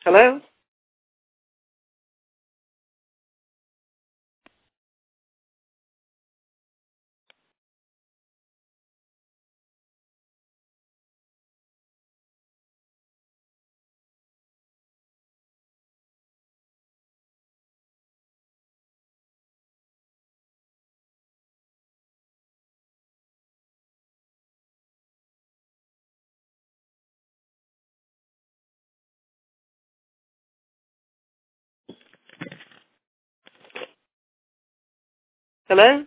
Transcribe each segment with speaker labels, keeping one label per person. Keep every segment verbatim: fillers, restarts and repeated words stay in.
Speaker 1: Hello? Hello?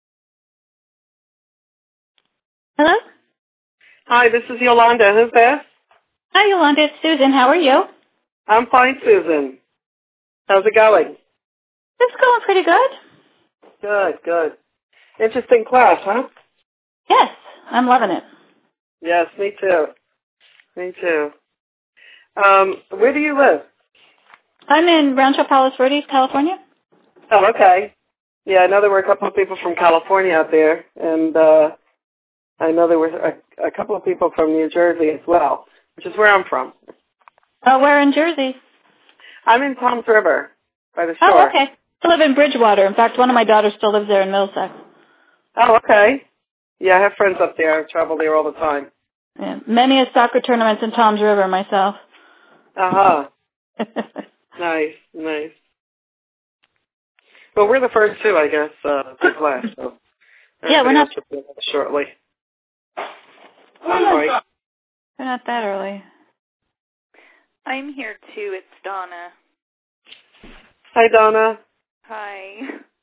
Speaker 2: Hello?
Speaker 1: Hi, this is Yolanda. Who's this?
Speaker 2: Hi, Yolanda. It's Susan. How are you?
Speaker 1: I'm fine, Susan. How's it going?
Speaker 2: It's going pretty good.
Speaker 1: Good, good. Interesting class, huh?
Speaker 2: Yes, I'm loving it.
Speaker 1: Yes, me too. Me too. Um, where do you live?
Speaker 2: I'm in Rancho Palos Verdes, California.
Speaker 1: Oh, okay. Yeah, I know there were a couple of people from California out there, and uh, I know there were a, a couple of people from New Jersey as well, which is where I'm from.
Speaker 2: Oh, where in Jersey?
Speaker 1: I'm in Toms River, by the
Speaker 2: Oh,
Speaker 1: shore.
Speaker 2: okay. I live in Bridgewater. In fact, one of my daughters still lives there in Middlesex.
Speaker 1: Oh, okay. Yeah, I have friends up there. I travel there all the time.
Speaker 2: Yeah, many a soccer tournaments in Toms River myself.
Speaker 1: Uh-huh. Nice, nice. Well, we're the first two, I guess, uh, to class, so
Speaker 2: Yeah, we're
Speaker 1: everybody
Speaker 2: not.
Speaker 1: else will be with us shortly. I'm sorry.
Speaker 2: We're not that early.
Speaker 3: I'm here too. It's Donna.
Speaker 1: Hi, Donna.
Speaker 3: Hi.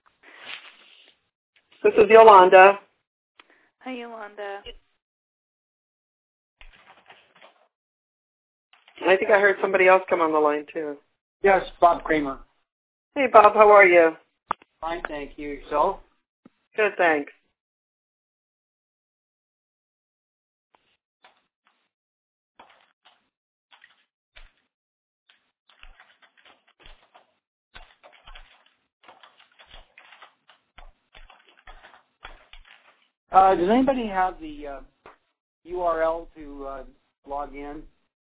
Speaker 1: This is Yolanda.
Speaker 3: Hi, Yolanda.
Speaker 1: I think I heard somebody else come on the line, too.
Speaker 4: Yes, Bob Kramer.
Speaker 1: Hey, Bob, how are you?
Speaker 4: Fine, thank you. Yourself?
Speaker 1: Good, thanks.
Speaker 4: Uh, does anybody have the uh, U R L to uh, log in?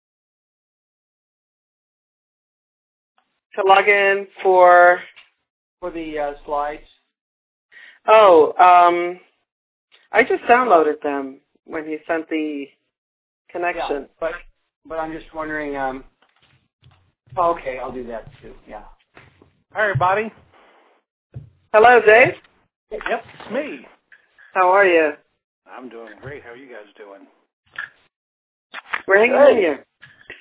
Speaker 1: To log in for...
Speaker 4: For the uh, slides?
Speaker 1: Oh, um, I just downloaded them when he sent the connection.
Speaker 4: Yeah, but, but I'm just wondering, um, oh, okay, I'll do that too, yeah.
Speaker 5: Hi, everybody.
Speaker 1: Hello, Dave.
Speaker 5: Yep, it's me.
Speaker 1: How are you?
Speaker 5: I'm doing great. How are you guys doing?
Speaker 1: We're hanging in here.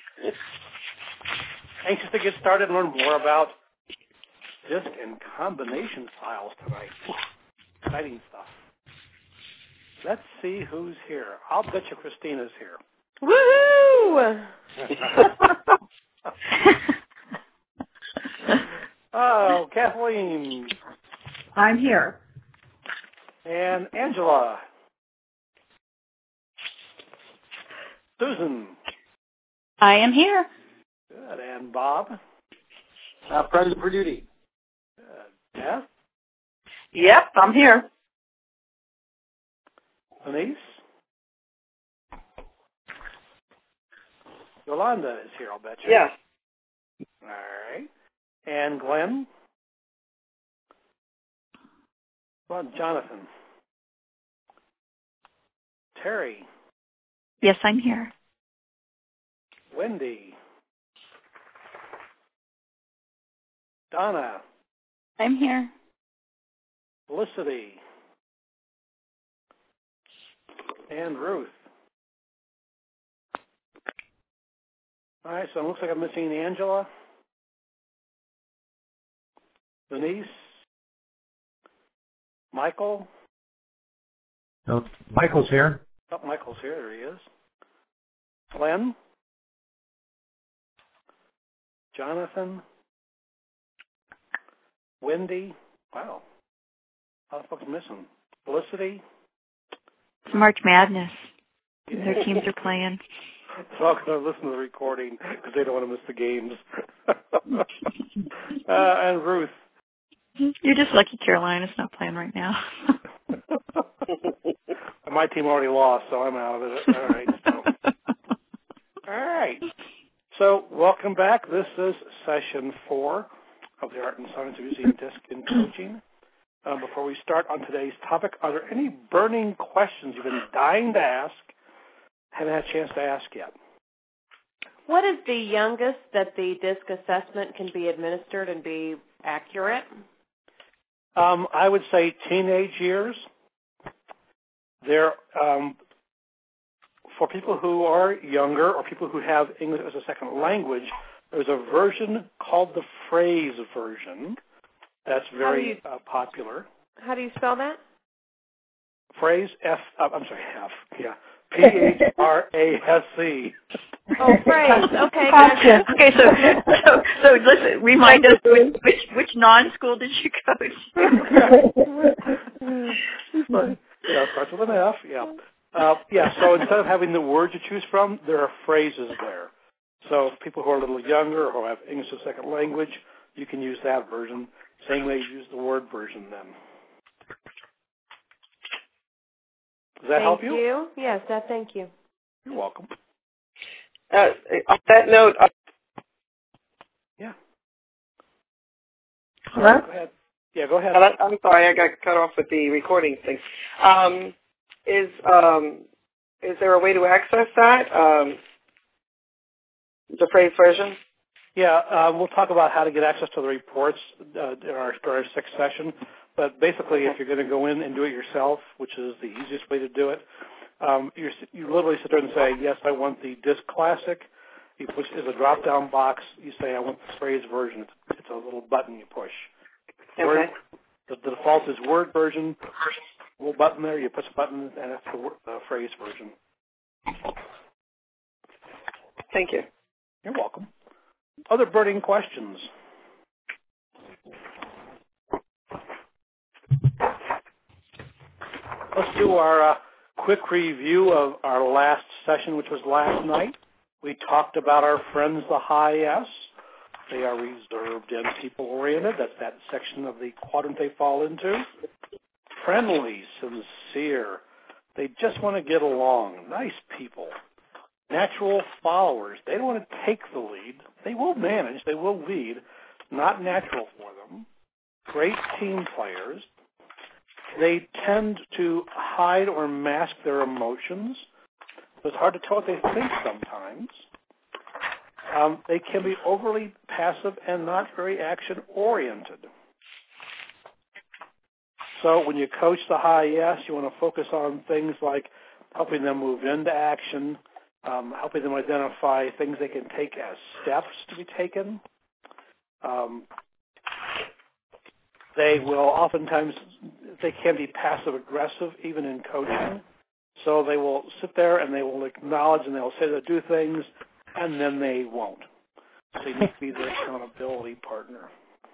Speaker 5: Anxious to get started and learn more about disk and combination files tonight. Exciting stuff. Let's see who's here. I'll bet you Christina's here.
Speaker 3: Woohoo!
Speaker 5: Oh, Kathleen.
Speaker 6: I'm here.
Speaker 5: And Angela. Susan.
Speaker 2: I am here.
Speaker 5: Good. And Bob.
Speaker 4: Uh, present for duty.
Speaker 5: Good. Beth.
Speaker 1: Yep, I'm here.
Speaker 5: Denise. Yolanda is here, I'll bet you.
Speaker 1: Yes.
Speaker 5: All right. And Glenn. Well, Jonathan. Terry.
Speaker 6: Yes, I'm here.
Speaker 5: Wendy. Donna.
Speaker 2: I'm here.
Speaker 5: Felicity. And Ruth. All right, so it looks like I'm missing Angela. Denise. Michael.
Speaker 7: No, Michael's here.
Speaker 5: Oh, Michael's here. There he is. Glenn. Jonathan. Wendy. Wow. A lot of folks missing. Felicity.
Speaker 6: It's March Madness. Their teams are playing.
Speaker 5: So I'm going to listen to the recording because they don't want to miss the games. uh, and Ruth.
Speaker 6: You're just lucky Carolina's not playing right now.
Speaker 5: My team already lost, so I'm out of it. All right. So. All right. So welcome back. This is session four of the Art and Science of Using DISC in Coaching. Uh, before we start on today's topic, are there any burning questions you've been dying to ask, haven't had a chance to ask yet?
Speaker 8: What is the youngest that the DISC assessment can be administered and be accurate?
Speaker 5: Um, I would say teenage years. There, um, for people who are younger or people who have English as a second language, there's a version called the phrase version that's very you, uh, popular.
Speaker 8: How do you spell that?
Speaker 5: Phrase, F, uh, I'm sorry, F, yeah, P H R A S E.
Speaker 8: Oh, phrase. Okay,
Speaker 6: gotcha. Okay, so, so so listen, remind us which which, which non-school did you coach?
Speaker 5: Yeah, starts with an F. Yeah, uh, yeah. So instead of having the words to choose from, there are phrases there. So people who are a little younger or who have English as a second language, you can use that version. Same way you use the word version. Then does that
Speaker 8: thank
Speaker 5: help you?
Speaker 8: you? Yes, that. Thank you.
Speaker 5: You're welcome.
Speaker 1: Uh, on that note, uh,
Speaker 5: yeah.
Speaker 1: Hello?
Speaker 5: Go ahead. Yeah, go ahead.
Speaker 1: I'm sorry, I got cut off with the recording thing. Um, is um, is there a way to access that? Um, the phrase version?
Speaker 5: Yeah, uh, we'll talk about how to get access to the reports uh, in our, our sixth session. But basically, if you're going to go in and do it yourself, which is the easiest way to do it, um, you're, you literally sit there and say, yes, I want the DISC Classic. You push is a drop-down box. You say, I want the phrase version. It's, it's a little button you push.
Speaker 1: Okay.
Speaker 5: Word, the, the default is word version. A little button there. You push a button, and it's the uh, phrase version.
Speaker 1: Thank you.
Speaker 5: You're welcome. Other burning questions? Let's do our uh, quick review of our last session, which was last night. We talked about our friends, the high S. They are reserved and people-oriented. That's that section of the quadrant they fall into. Friendly, sincere. They just want to get along. Nice people. Natural followers. They don't want to take the lead. They will manage. They will lead. Not natural for them. Great team players. They tend to hide or mask their emotions. It's hard to tell what they think sometimes. Um, they can be overly passive and not very action-oriented. So when you coach the high yes, you want to focus on things like helping them move into action, um, helping them identify things they can take as steps to be taken. Um, they will oftentimes, they can be passive-aggressive even in coaching. So they will sit there and they will acknowledge and they'll say they'll do things, and then they won't. So you need to be their accountability partner.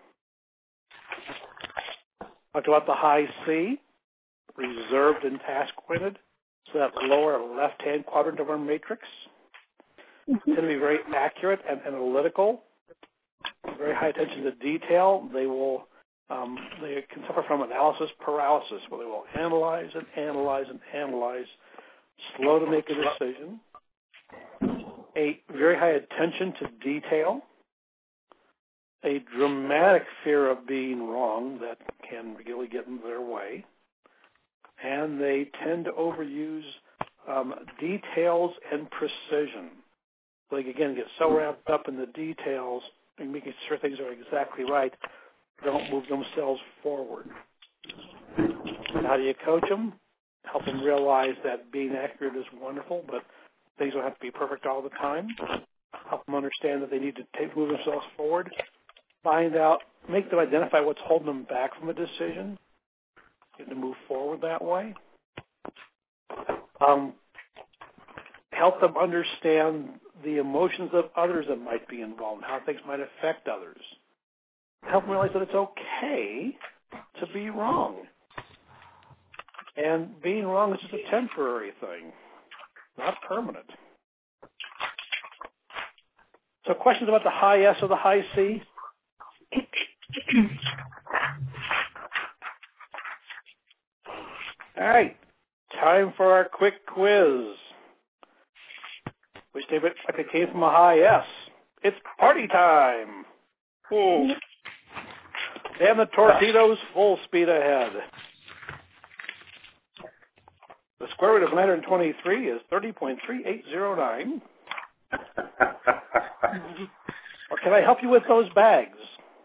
Speaker 5: Talked about the high C, reserved and task-oriented. So that lower left-hand quadrant of our matrix. Tend to be very accurate and analytical. Very high attention to detail. They will um, they can suffer from analysis paralysis, where they will analyze and analyze and analyze, slow to make a decision. A very high attention to detail. A dramatic fear of being wrong that can really get in their way. And they tend to overuse um, details and precision. They, again, get so wrapped up in the details and making sure things are exactly right, they don't move themselves forward. And how do you coach them? Help them realize that being accurate is wonderful, but things don't have to be perfect all the time. Help them understand that they need to take, move themselves forward. Find out, make them identify what's holding them back from a decision, to move forward that way. Um, help them understand the emotions of others that might be involved, how things might affect others. Help them realize that it's okay to be wrong. And being wrong is just a temporary thing, not permanent. So questions about the high S or the high C? All right, time for our quick quiz. Which they like it came from a high S. It's party time. Hmm. And the torpedoes full speed ahead. The square root of one hundred twenty-three is thirty point three eight zero nine. Or can I help you with those bags?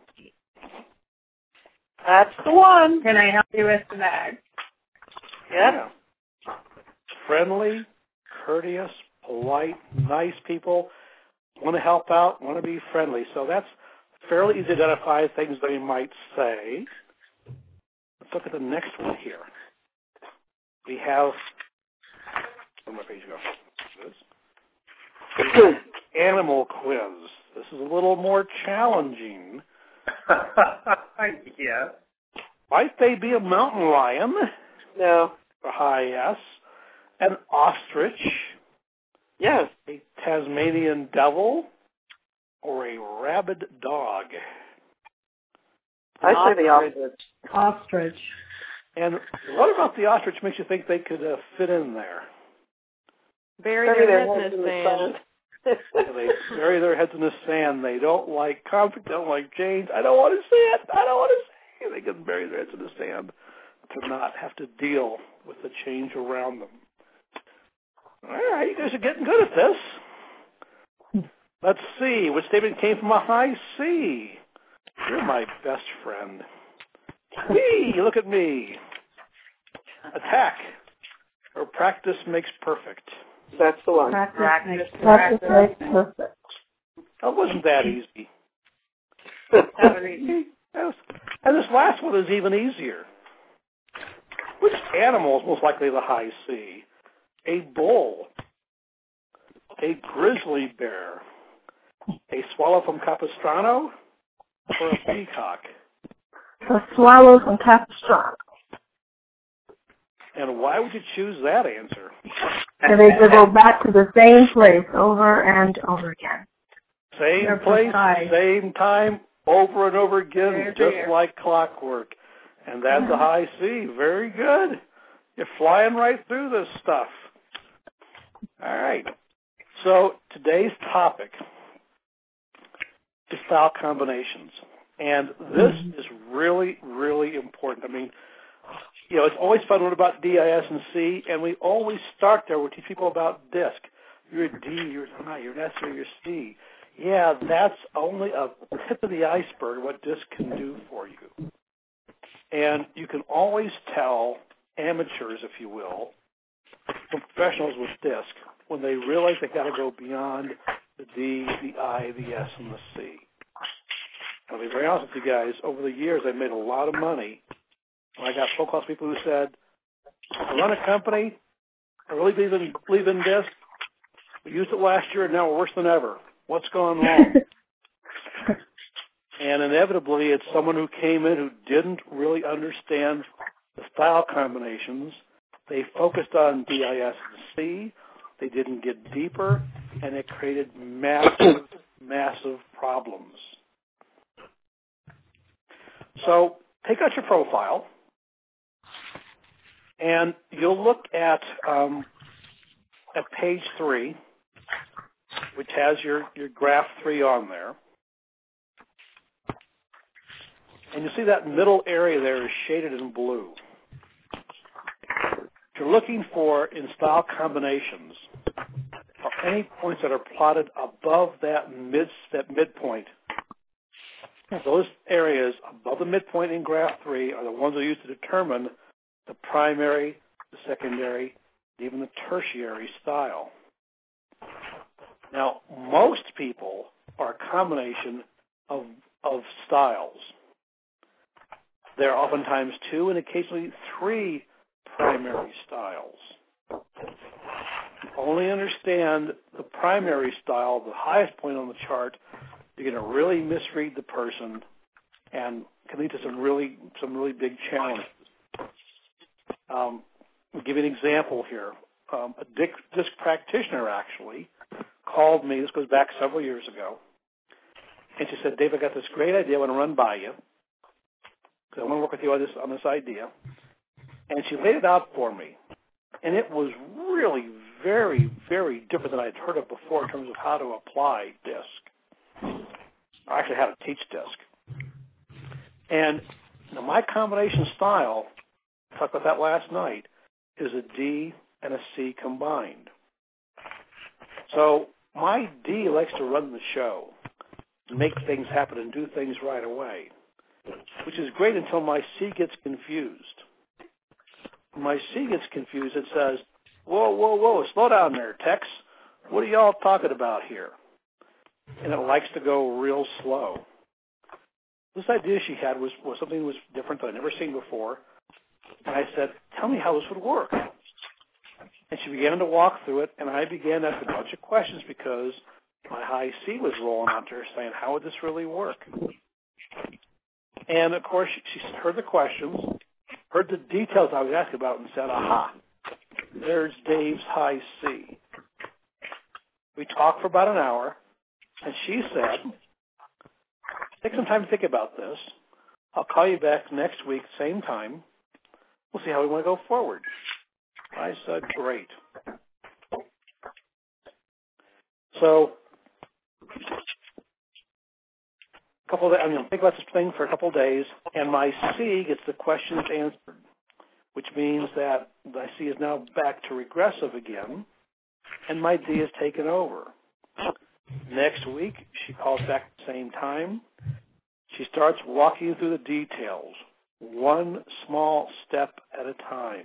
Speaker 1: That's the one.
Speaker 9: Can I help you with the bag?
Speaker 1: Yep.
Speaker 5: Yeah. Friendly, courteous, polite, nice people. Want to help out, want to be friendly. So that's fairly easy to identify things they might say. Let's look at the next one here. We have, where my page go? This. Animal quiz. This is a little more challenging.
Speaker 4: Yeah.
Speaker 5: Might they be a mountain lion?
Speaker 1: No.
Speaker 5: A high S. An ostrich?
Speaker 1: Yes.
Speaker 5: A Tasmanian devil? Or a rabid dog?
Speaker 1: I say the ostrich.
Speaker 9: Ostrich.
Speaker 5: And what about the ostrich makes you think they could uh, fit in there?
Speaker 8: Bury
Speaker 1: Bury
Speaker 8: their
Speaker 1: their
Speaker 8: heads in
Speaker 1: heads
Speaker 8: the
Speaker 1: in the
Speaker 8: sand.
Speaker 5: They bury their heads in the sand. They don't like conflict. They don't like change. I don't want to see it. I don't want to see it. They can bury their heads in the sand to not have to deal with the change around them. All right, you guys are getting good at this. Let's see. Which statement came from a high C? You're my best friend. Whee! Look at me. Attack. Or practice makes perfect.
Speaker 1: That's the one.
Speaker 9: Practice,
Speaker 1: Practice
Speaker 9: makes practice makes perfect.
Speaker 5: That wasn't that easy.
Speaker 1: That was easy.
Speaker 5: Yes. And this last one is even easier. Which animal is most likely the high C? A bull, a grizzly bear, a swallow from Capistrano, or a peacock?
Speaker 9: The swallow from Capistrano.
Speaker 5: And why would you choose that answer?
Speaker 9: So they could go back to the same place over and over again.
Speaker 5: Same
Speaker 9: They're
Speaker 5: place,
Speaker 9: precise.
Speaker 5: same time, over and over again,
Speaker 9: They're
Speaker 5: just
Speaker 9: there.
Speaker 5: like clockwork. And that's a high C. Very good. You're flying right through this stuff. All right. So today's topic is style combinations. And this is really, really important. I mean, you know, it's always fun to learn about D, I, S, and C, and we always start there. We teach people about DISC. You're a D, you're an I, you're an S, or you're a C. Yeah, that's only a tip of the iceberg of what DISC can do for you. And you can always tell amateurs, if you will, from professionals with DISC when they realize they got to go beyond the D, the I, the S, and the C. I'll be very honest with you guys. Over the years, I've made a lot of money. And I got phone calls from people who said, I run a company. I really believe in, believe in DISC. We used it last year, and now we're worse than ever. What's going wrong? And inevitably, it's someone who came in who didn't really understand the style combinations. They focused on D, I, S, and C. They didn't get deeper, and it created massive, massive problems. So take out your profile, and you'll look at um, at page three, which has your, your graph three on there. And you see that middle area there is shaded in blue. What you're looking for in style combinations are any points that are plotted above that mid that midpoint. Those areas above the midpoint in graph three are the ones that are used to determine the primary, the secondary, and even the tertiary style. Now, most people are a combination of of styles. There are oftentimes two and occasionally three primary styles. Only understand the primary style, the highest point on the chart, you're going to really misread the person and can lead to some really some really big challenges. Um, I'll give you an example here. Um, a disc, disc practitioner actually called me, this goes back several years ago, and she said, Dave, I got this great idea I want to run by you, because I want to work with you on this, on this idea. And she laid it out for me. And it was really very, very different than I had heard of before in terms of how to apply DISC. I actually had a teach disc. And you know, my combination style, I talked about that last night, is a D and a C combined. So my D likes to run the show, make things happen and do things right away, which is great until my C gets confused. When my C gets confused, it says, whoa, whoa, whoa, slow down there, Tex. What are y'all talking about here? And it likes to go real slow. This idea she had was, was something that was different that I'd never seen before. And I said, tell me how this would work. And she began to walk through it, and I began to ask a bunch of questions because my high C was rolling out to her saying, how would this really work? And, of course, she, she heard the questions, heard the details I was asking about, and said, aha, there's Dave's high C. We talked for about an hour, and she said, take some time to think about this. I'll call you back next week, same time. We'll see how we want to go forward. I said, great. So, a couple of, I'm going to think about this thing for a couple of days, and my C gets the questions answered, which means that my C is now back to regressive again, and my D is taken over. Next week, she calls back at the same time. She starts walking you through the details, one small step at a time.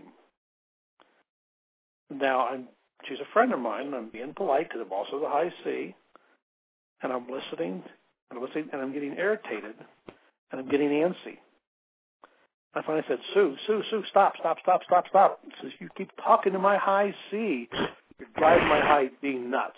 Speaker 5: Now, I'm, she's a friend of mine, and I'm being polite because I'm also the high C, and I'm listening, and I'm listening, and I'm getting irritated, and I'm getting antsy. I finally said, Sue, Sue, Sue, stop, stop, stop, stop, stop. She says, you keep talking to my high C. You're driving my high D nuts.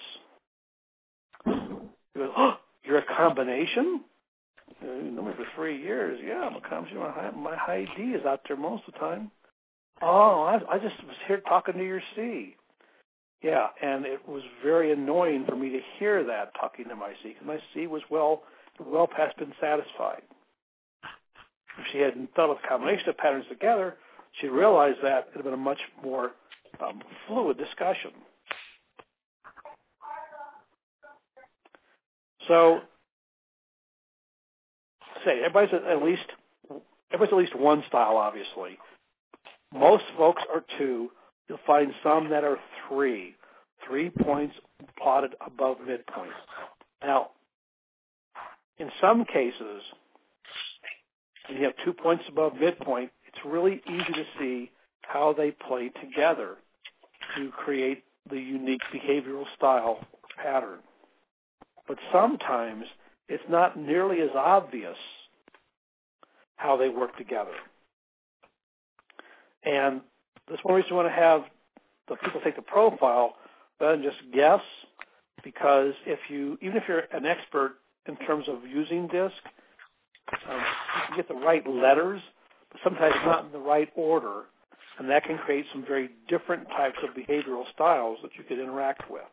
Speaker 5: He goes, oh, you're a combination? You know me for three years. Yeah, I'm a combination. My high, my high D is out there most of the time. Oh, I, I just was here talking to your C. Yeah, and it was very annoying for me to hear that talking to my C, because my C was well, well past been satisfied. If she hadn't thought of the combination of patterns together, she'd realized that it would have been a much more um, fluid discussion. So, say everybody's at least everybody's at least one style, obviously. Most folks are two. You'll find some that are three, three points plotted above midpoint. Now, in some cases, when you have two points above midpoint, it's really easy to see how they play together to create the unique behavioral style pattern. But sometimes it's not nearly as obvious how they work together. And that's one reason we want to have the people take the profile rather than just guess, because if you, even if you're an expert in terms of using DISC, um, you can get the right letters, but sometimes not in the right order, and that can create some very different types of behavioral styles that you could interact with.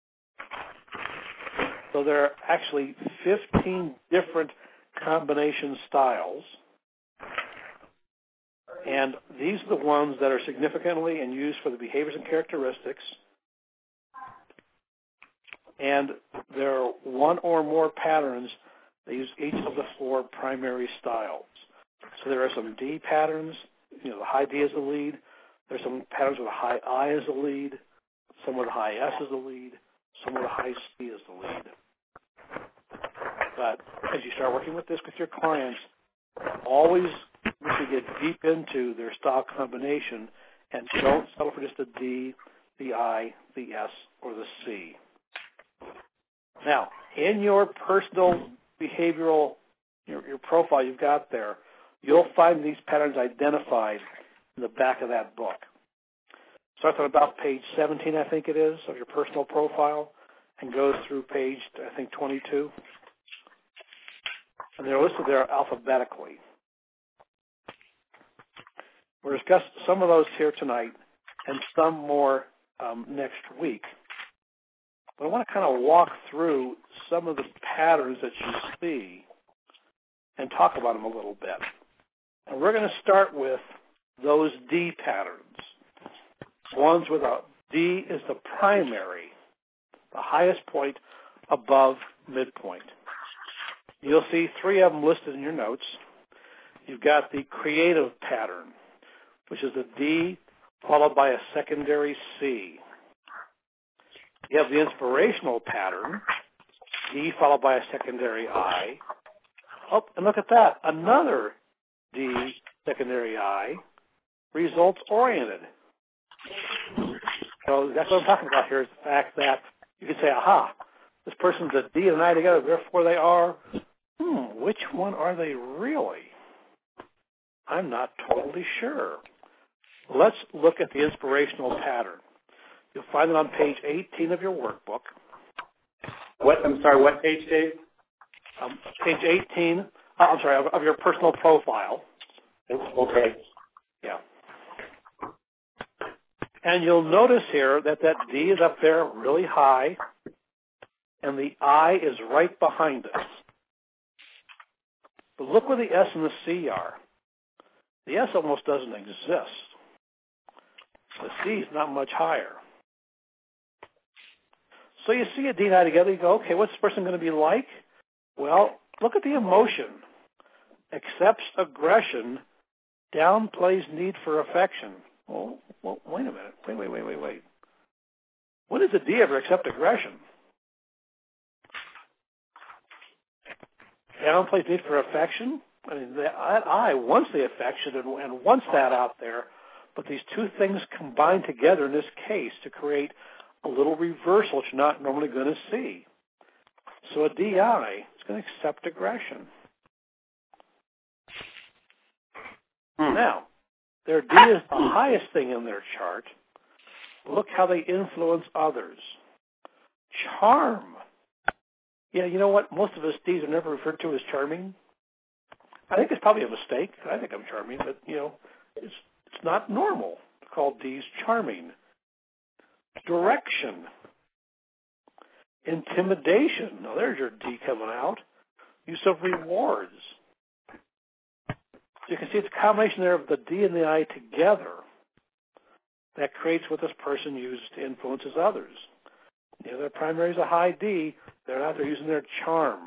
Speaker 5: So there are actually fifteen different combination styles, and these are the ones that are significantly and used for the behaviors and characteristics. And there are one or more patterns that use each of the four primary styles. So there are some D patterns, you know, the high D is the lead. There's some patterns with a high I as the lead, some with a high S as the lead, some with a high C as the lead. But as you start working with this with your clients, always you should get deep into their style combination and don't settle for just the D, the I, the S, or the C. Now, in your personal behavioral, your, your profile you've got there, you'll find these patterns identified in the back of that book. Starts on about page seventeen, I think it is, of your personal profile, and goes through page, I think, twenty-two. And they're listed there alphabetically. We'll discuss some of those here tonight and some more um, next week. But I want to kind of walk through some of the patterns that you see and talk about them a little bit. And we're going to start with those D patterns. Ones with a D is the primary, the highest point above midpoint. You'll see three of them listed in your notes. You've got the creative pattern, which is a D followed by a secondary C. You have the inspirational pattern, D followed by a secondary I. Oh, and look at that, another D secondary I, results-oriented. So that's what I'm talking about here is the fact that you can say, aha, this person's a D and an I together, therefore they are, hmm, which one are they really? I'm not totally sure. Let's look at the inspirational pattern. You'll find it on page eighteen of your workbook.
Speaker 4: What? I'm sorry, what page, Dave?
Speaker 5: Um, page eighteen, uh, I'm sorry, of, of your personal profile.
Speaker 4: Okay.
Speaker 5: Yeah. And you'll notice here that that D is up there really high, and the I is right behind it. But look where the S and the C are. The S almost doesn't exist. The C is not much higher. So you see a D and I together, you go, okay, what's this person going to be like? Well, look at the emotion. Accepts aggression, downplays need for affection. Well, well, wait a minute. Wait, wait, wait, wait, wait. When does a D ever accept aggression? Downplays need for affection? I mean, that I wants the affection and, and wants that out there, but these two things combine together in this case to create a little reversal that you're not normally going to see. So a D I is going to accept aggression. Hmm. Now, their D is the highest thing in their chart. Look how they influence others. Charm. Yeah, you know what? Most of us Ds are never referred to as charming. I think it's probably a mistake. I think I'm charming, but, you know, it's it's not normal to call Ds charming. Direction. Intimidation. Now, there's your D coming out. Use of rewards. So you can see it's a combination there of the D and the I together that creates what this person uses to influence others. You know, their primary is a high D. They're out there using their charm.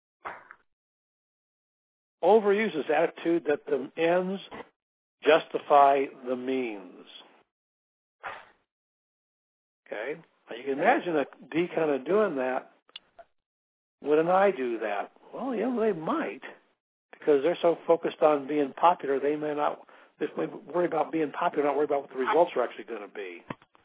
Speaker 5: Overuse this attitude that the ends justify the means. Okay? Now you can imagine a D kind of doing that. Would an I do that? Well, yeah, they might, because they're so focused on being popular, they may not they may worry about being popular, not worry about what the results are actually going to be.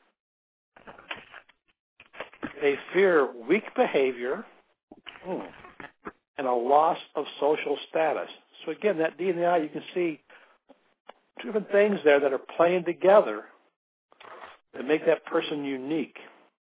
Speaker 5: They fear weak behavior hmm, and a loss of social status. So again, that D and the I, you can see two different things there that are playing together that make that person unique.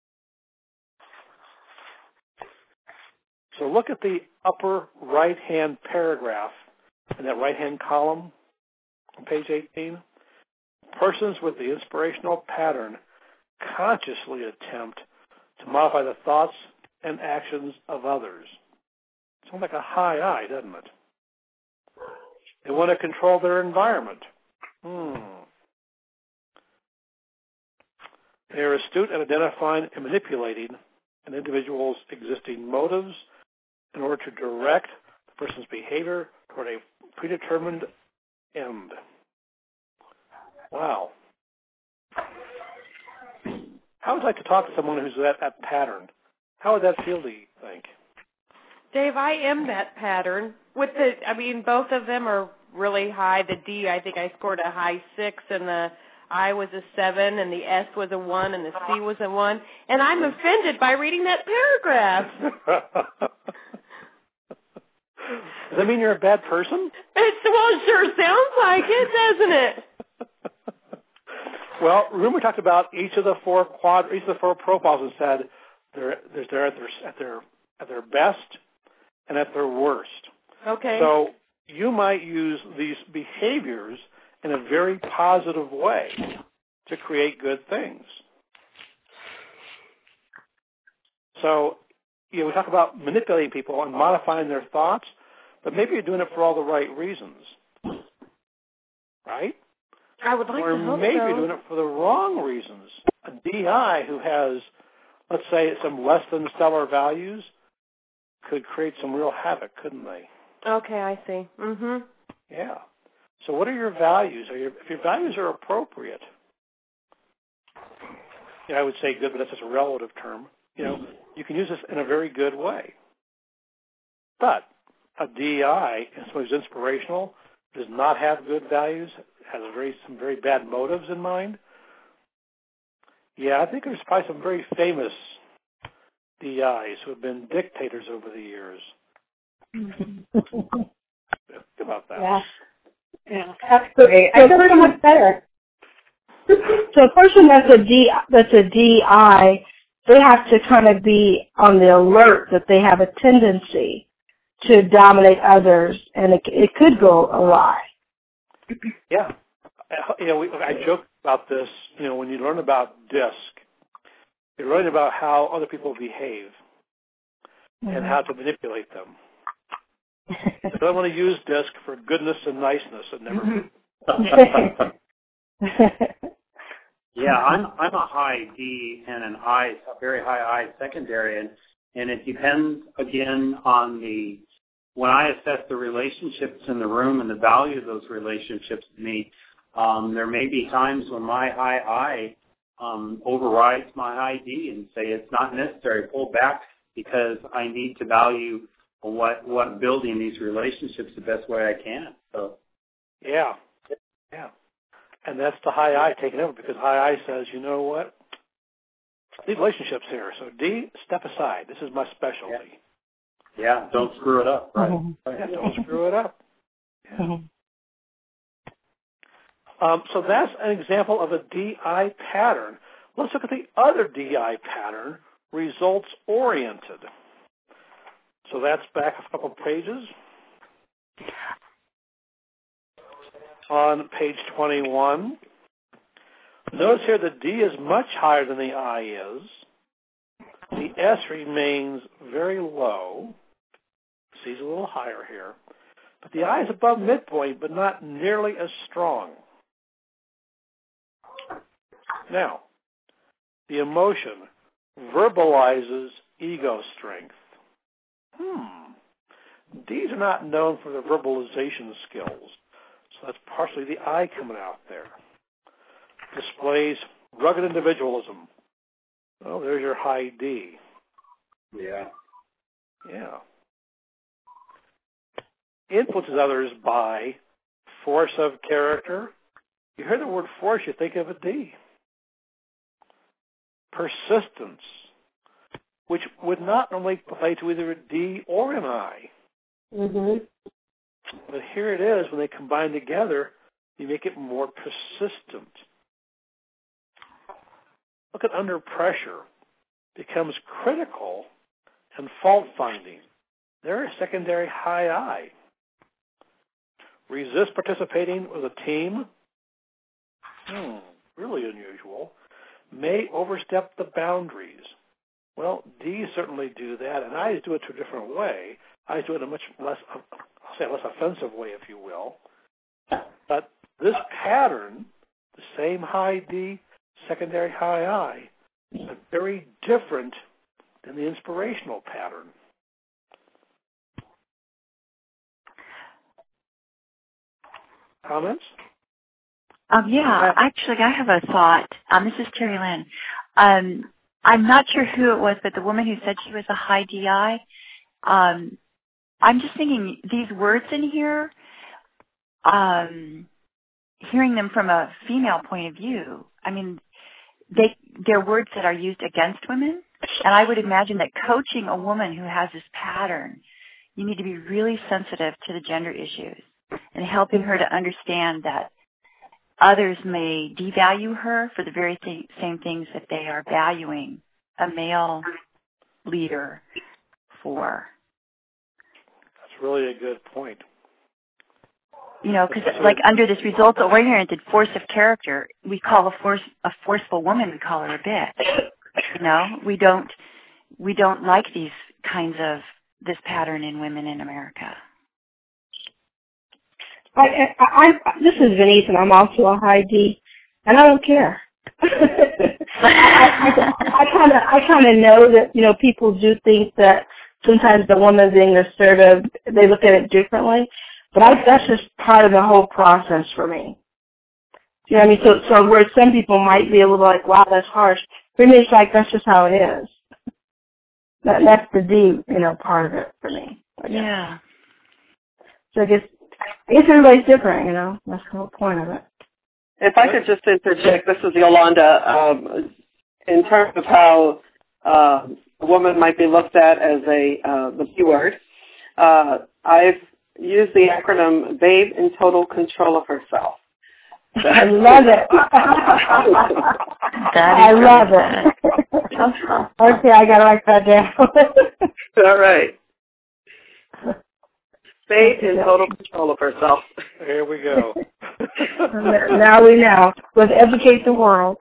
Speaker 5: So look at the upper right-hand paragraph in that right-hand column on page eighteen. Persons with the inspirational pattern consciously attempt to modify the thoughts and actions of others. Sounds like a high I, doesn't it? They want to control their environment. Hmm. They are astute at identifying and manipulating an individual's existing motives in order to direct the person's behavior toward a predetermined end. Wow. How would you like to talk to someone who's that, that pattern? How would that feel, do you think?
Speaker 8: Dave, I am that pattern. With the, I mean, both of them are really high. The D, I think I scored a high six, and the I was a seven, and the S was a one, and the C was a one. And I'm offended by reading that paragraph.
Speaker 5: Does that mean you're a bad person?
Speaker 8: It's, well, it sure sounds like it, doesn't it?
Speaker 5: Well, remember we talked about each of the four quad, each of the four profiles and said they're they're at their at their at their best and at their worst.
Speaker 8: Okay.
Speaker 5: So you might use these behaviors in a very positive way to create good things. So, you know, we talk about manipulating people and modifying their thoughts, but maybe you're doing it for all the right reasons, right?
Speaker 8: I would like
Speaker 5: or
Speaker 8: to hope
Speaker 5: maybe
Speaker 8: so.
Speaker 5: you're doing it for the wrong reasons. A D I who has, let's say, some less than stellar values could create some real havoc, couldn't they?
Speaker 8: Okay, I see. Mhm.
Speaker 5: Yeah. So what are your values? Are your, if your values are appropriate, you know, I would say good, but that's just a relative term. You know, you can use this in a very good way. But a D E I, someone who's inspirational, does not have good values, has a very some very bad motives in mind. Yeah, I think there's probably some very famous D E Is who have been dictators over the years. Think about that.
Speaker 9: Yeah. Yeah, that's great. I feel so much better. So a person that's a D that's a D I, they have to kind of be on the alert that they have a tendency to dominate others, and it, it could go awry.
Speaker 5: Yeah, you know, we, I joke about this. You know, when you learn about DISC, you're learning about how other people behave mm-hmm. and how to manipulate them. If I want to use DISC for goodness and niceness, it never.
Speaker 7: Yeah, I'm I'm a high D and an I, a very high I secondary, and and it depends again on the when I assess the relationships in the room and the value of those relationships to me. Um, there may be times when my high I um, overrides my high D and say it's not necessary. Pull back because I need to value what what building these relationships the best way I can. So,
Speaker 5: yeah, yeah, and that's the high I taking over because high I says, you know what, these relationships here. So D, step aside. This is my specialty.
Speaker 7: Yeah, yeah don't screw it up. Right.
Speaker 9: Mm-hmm.
Speaker 5: Yeah, don't screw it up. Yeah. Mm-hmm. Um, so that's an example of a D I pattern. Let's look at the other D I pattern, results-oriented. So that's back a couple pages. On page twenty-one, notice here the D is much higher than the I is. The S remains very low. C's a little higher here. But the I is above midpoint, but not nearly as strong. Now, the emotion verbalizes ego strength. Hmm. D's are not known for their verbalization skills, so that's partially the I coming out there. Displays rugged individualism. Oh, there's your high D.
Speaker 7: Yeah.
Speaker 5: Yeah. Influences others by force of character. You hear the word force, you think of a D. Persistence, which would not normally play to either a D or an I.
Speaker 9: Mm-hmm.
Speaker 5: But here it is, when they combine together, you make it more persistent. Look at under pressure. Becomes critical and fault-finding. They're a secondary high I. Resist participating with a team. Hmm, really unusual. May overstep the boundaries. Well, D's certainly do that, and I's do it to a different way. I's do it in a much less, I'll say, a less offensive way, if you will. But this pattern, the same high D, secondary high I, is very different than the inspirational pattern. Comments?
Speaker 6: Um, yeah, actually, I have a thought. Um, this is Terry Lynn. Um, I'm not sure who it was, but the woman who said she was a high D I, um, I'm just thinking these words in here, um, hearing them from a female point of view, I mean, they they're words that are used against women, and I would imagine that coaching a woman who has this pattern, you need to be really sensitive to the gender issues and helping her to understand that others may devalue her for the very th- same things that they are valuing a male leader for.
Speaker 5: That's really a good point.
Speaker 6: You know, because like under this results-oriented force of character, we call a force a forceful woman. We call her a bitch. You know, we don't we don't like these kinds of this pattern in women in America.
Speaker 9: I, I, I, this is Denise, and I'm also a high D, and I don't care. I kind of, I kind of know that you know people do think that sometimes the woman being assertive, they look at it differently. But I, that's just part of the whole process for me. You know what I mean? So, so where some people might be a little like, wow, that's harsh. For me, it's like, that's just how it is. That, that's the deep, you know, part of it for me.
Speaker 6: Yeah.
Speaker 9: So I guess, I guess everybody's different, you know. That's the whole point of it.
Speaker 1: If I could just interject, this is Yolanda, um, in terms of how uh, a woman might be looked at as a uh, the B word, uh, I've used the acronym BABE in total control of herself.
Speaker 9: I love it. I love it. Okay, I gotta write that down.
Speaker 1: All right. Babe in total control of herself.
Speaker 5: Here we go.
Speaker 9: Now we know. Let's educate the world.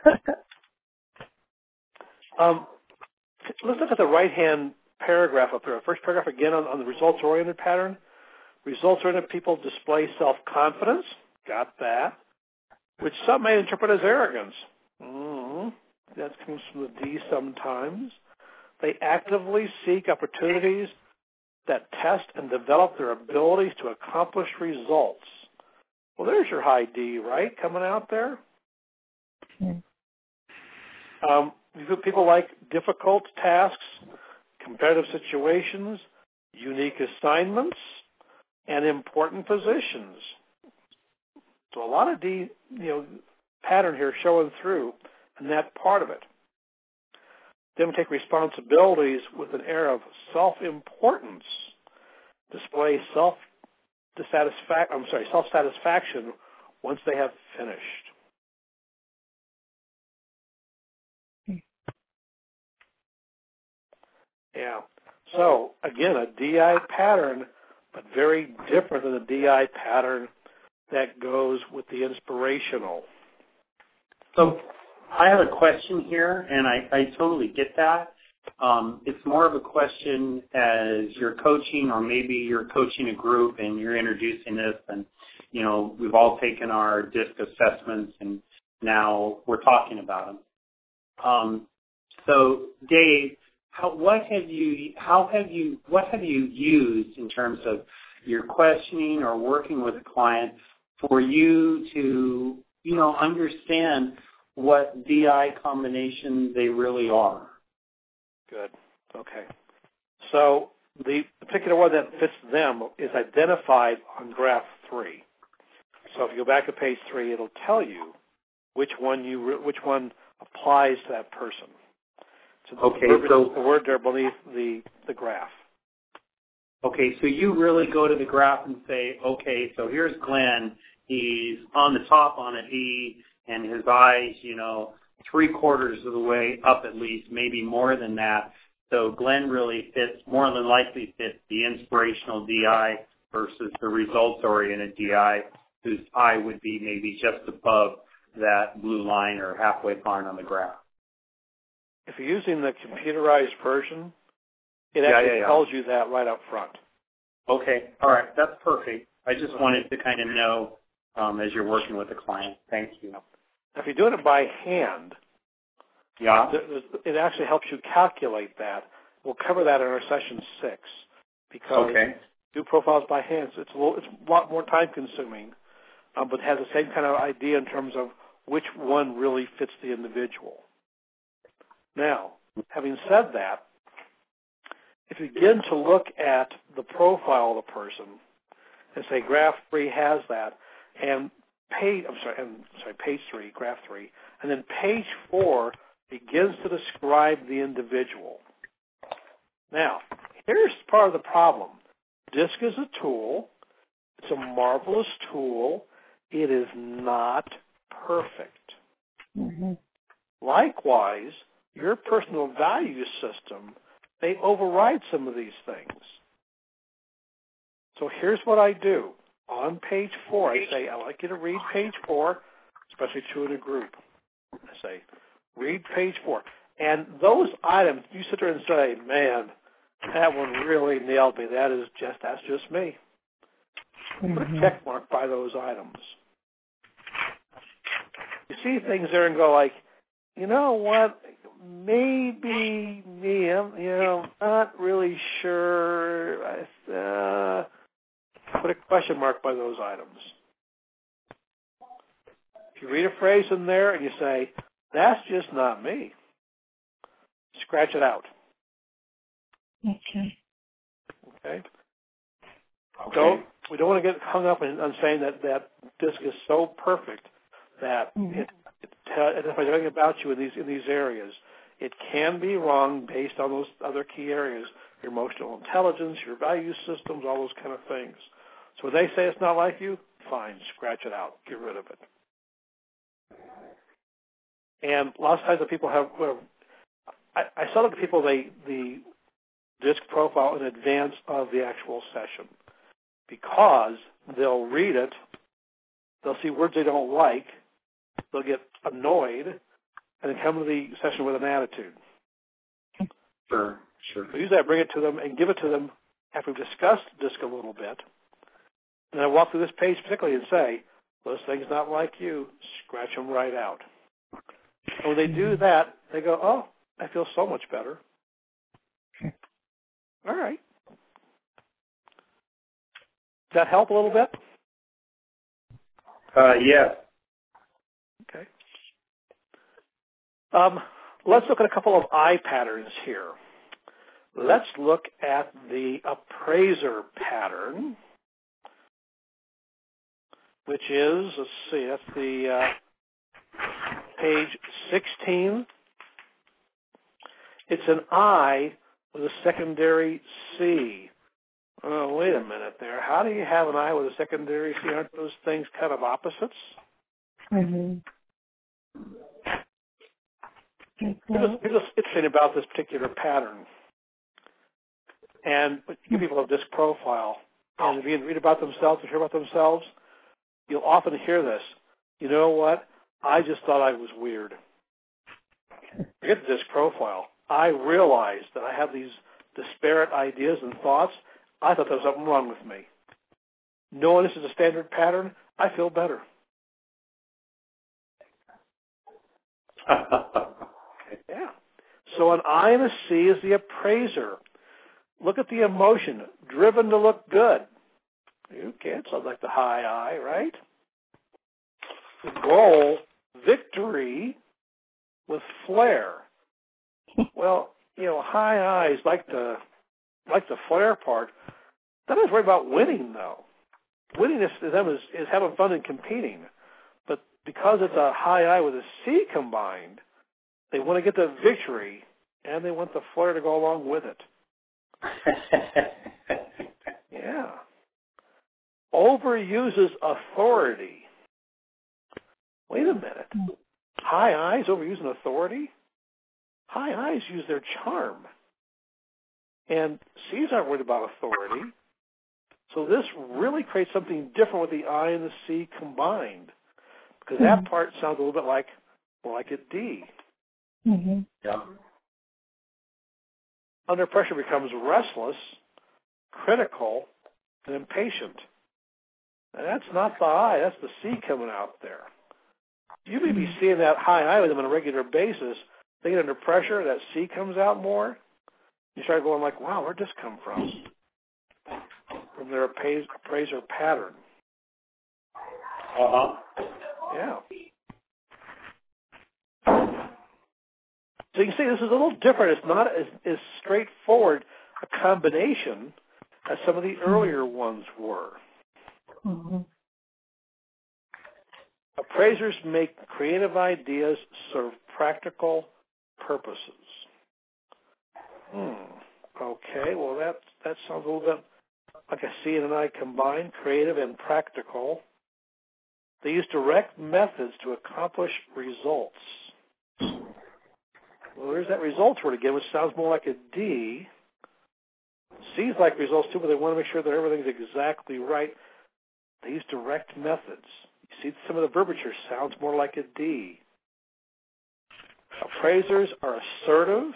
Speaker 5: um, let's look at the right-hand paragraph up here. First paragraph again on, on the results-oriented pattern. Results-oriented people display self-confidence. Got that. Which some may interpret as arrogance. Mm-hmm. That comes from the D sometimes. They actively seek opportunities that test and develop their abilities to accomplish results. Well, there's your high D, right, coming out there? Mm. Um, people like difficult tasks, competitive situations, unique assignments, and important positions. So a lot of D, you know, pattern here showing through, and that part of it. Then take responsibilities with an air of self-importance. Display self dissatisfac- I'm sorry, self-satisfaction once they have finished. Yeah. So again, a D I pattern, but very different than the D I pattern that goes with the inspirational.
Speaker 7: So I have a question here, and I, I totally get that. Um, it's more of a question as you're coaching, or maybe you're coaching a group and you're introducing this, and, you know, we've all taken our DISC assessments, and now we're talking about them. Um, so, Dave, how, what have you, how have you, what have you used in terms of your questioning or working with a client for you to, you know, understand what D I combination they really are?
Speaker 5: Good. Okay. So the particular one that fits them is identified on graph three. So if you go back to page three, it'll tell you which one you which one applies to that person. So
Speaker 7: okay.
Speaker 5: The,
Speaker 7: so
Speaker 5: the word there beneath the the graph.
Speaker 7: Okay. So you really go to the graph and say, okay, so here's Glenn. He's on the top on an E, and his eyes, you know, three quarters of the way up at least, maybe more than that. So Glenn really fits, more than likely fits the inspirational D I versus the results-oriented D I, whose eye would be maybe just above that blue line or halfway point on the graph.
Speaker 5: If you're using the computerized version, it
Speaker 7: yeah,
Speaker 5: actually
Speaker 7: yeah, yeah.
Speaker 5: tells you that right up front.
Speaker 7: Okay. All right. That's perfect. I just wanted to kind of know um, as you're working with the client. Thank you.
Speaker 5: If you're doing it by hand,
Speaker 7: yeah,
Speaker 5: it actually helps you calculate that. We'll cover that in our session six, because
Speaker 7: okay.
Speaker 5: do profiles by hand. So it's a little, it's a lot more time consuming, um, but has the same kind of idea in terms of which one really fits the individual. Now, having said that, if you begin to look at the profile of the person and say graph three has that, and page, I'm sorry, and sorry, page three, graph three, and then page four begins to describe the individual. Now, here's part of the problem. DISC is a tool. It's a marvelous tool. It is not perfect.
Speaker 9: Mm-hmm.
Speaker 5: Likewise, your personal value system may override some of these things. So here's what I do. On page four, I say, I'd like you to read page four, especially two in a group. I say, read page four. And those items, you sit there and say, man, that one really nailed me. That is just, that's just me. Mm-hmm. Put a check mark by those items. You see things there and go like, you know what, maybe me. I'm, you know, not really sure. I, uh, put a question mark by those items. If you read a phrase in there and you say, that's just not me, scratch it out.
Speaker 9: Okay.
Speaker 5: Okay?
Speaker 7: Okay.
Speaker 5: So we don't want to get hung up on, on saying that that disc is so perfect that mm-hmm. it, it identifies everything about you in these in these areas. It can be wrong based on those other key areas, your emotional intelligence, your value systems, all those kind of things. So when they say it's not like you, fine, scratch it out, get rid of it. And lots of times the people have, well, I, I saw that people, they, the disc profile in advance of the actual session because they'll read it, they'll see words they don't like, they'll get annoyed, and then come to the session with an attitude.
Speaker 7: Sure, sure.
Speaker 5: So usually I bring it to them and give it to them after we've discussed disc a little bit. And I walk through this page particularly and say, those things not like you, scratch them right out. And when they do that, they go, oh, I feel so much better. All right. Does that help a little bit?
Speaker 7: Uh, yeah.
Speaker 5: Okay. Um, let's look at a couple of eye patterns here. Let's look at the appraiser pattern, which is, let's see, that's the uh, page sixteen. It's an I with a secondary C. Oh, wait a minute there. How do you have an I with a secondary C? Aren't those things kind of opposites?
Speaker 9: Mm-hmm.
Speaker 5: Here's what's interesting about this particular pattern. And you give people a disc profile, and if you read about themselves or hear about themselves, you'll often hear this. You know what? I just thought I was weird. Forget the disc profile. I realized that I have these disparate ideas and thoughts. I thought there was something wrong with me. Knowing this is a standard pattern, I feel better. Yeah. So an I and a C is the appraiser. Look at the emotion, driven to look good. You can't sound like the high I, right? The goal, victory with flair. Well, you know, high I's like the like the flair part. They're not worried about winning, though. Winning is, to them is, is having fun and competing. But because it's a high I with a C combined, they want to get the victory, and they want the flair to go along with it. Yeah. Overuses authority. Wait a minute. High I's overusing authority? High I's use their charm. And C's aren't worried about authority. So this really creates something different with the I and the C combined. Because that part sounds a little bit like, more like a D.
Speaker 9: Mm-hmm.
Speaker 7: Yeah.
Speaker 5: Under pressure becomes restless, critical, and impatient. And that's not the I, that's the C coming out there. You may be seeing that high I with them on a regular basis. They get under pressure, that C comes out more. You start going like, wow, where'd this come from? From their appraiser pattern.
Speaker 7: Uh-huh.
Speaker 5: Yeah. So you can see this is a little different. It's not as, as straightforward a combination as some of the earlier ones were.
Speaker 9: Mm-hmm.
Speaker 5: Appraisers make creative ideas serve practical purposes. Hmm. Okay, well that that sounds a little bit like a C and an I combined, creative and practical. They use direct methods to accomplish results. Well, there's that results word again, which sounds more like a D. C's like results too, but they want to make sure that everything's exactly right. They use direct methods. You see, some of the verbiage here sounds more like a D. Appraisers are assertive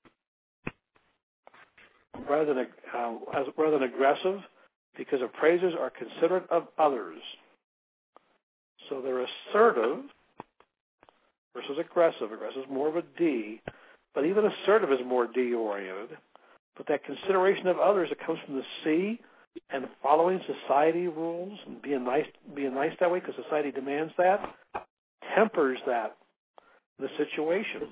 Speaker 5: rather than uh, as, rather than aggressive, because appraisers are considerate of others. So they're assertive versus aggressive. Aggressive is more of a D. but even assertive is more D-oriented. But that consideration of others that comes from the C and following society rules and being nice, being nice that way because society demands that, tempers that, the situation.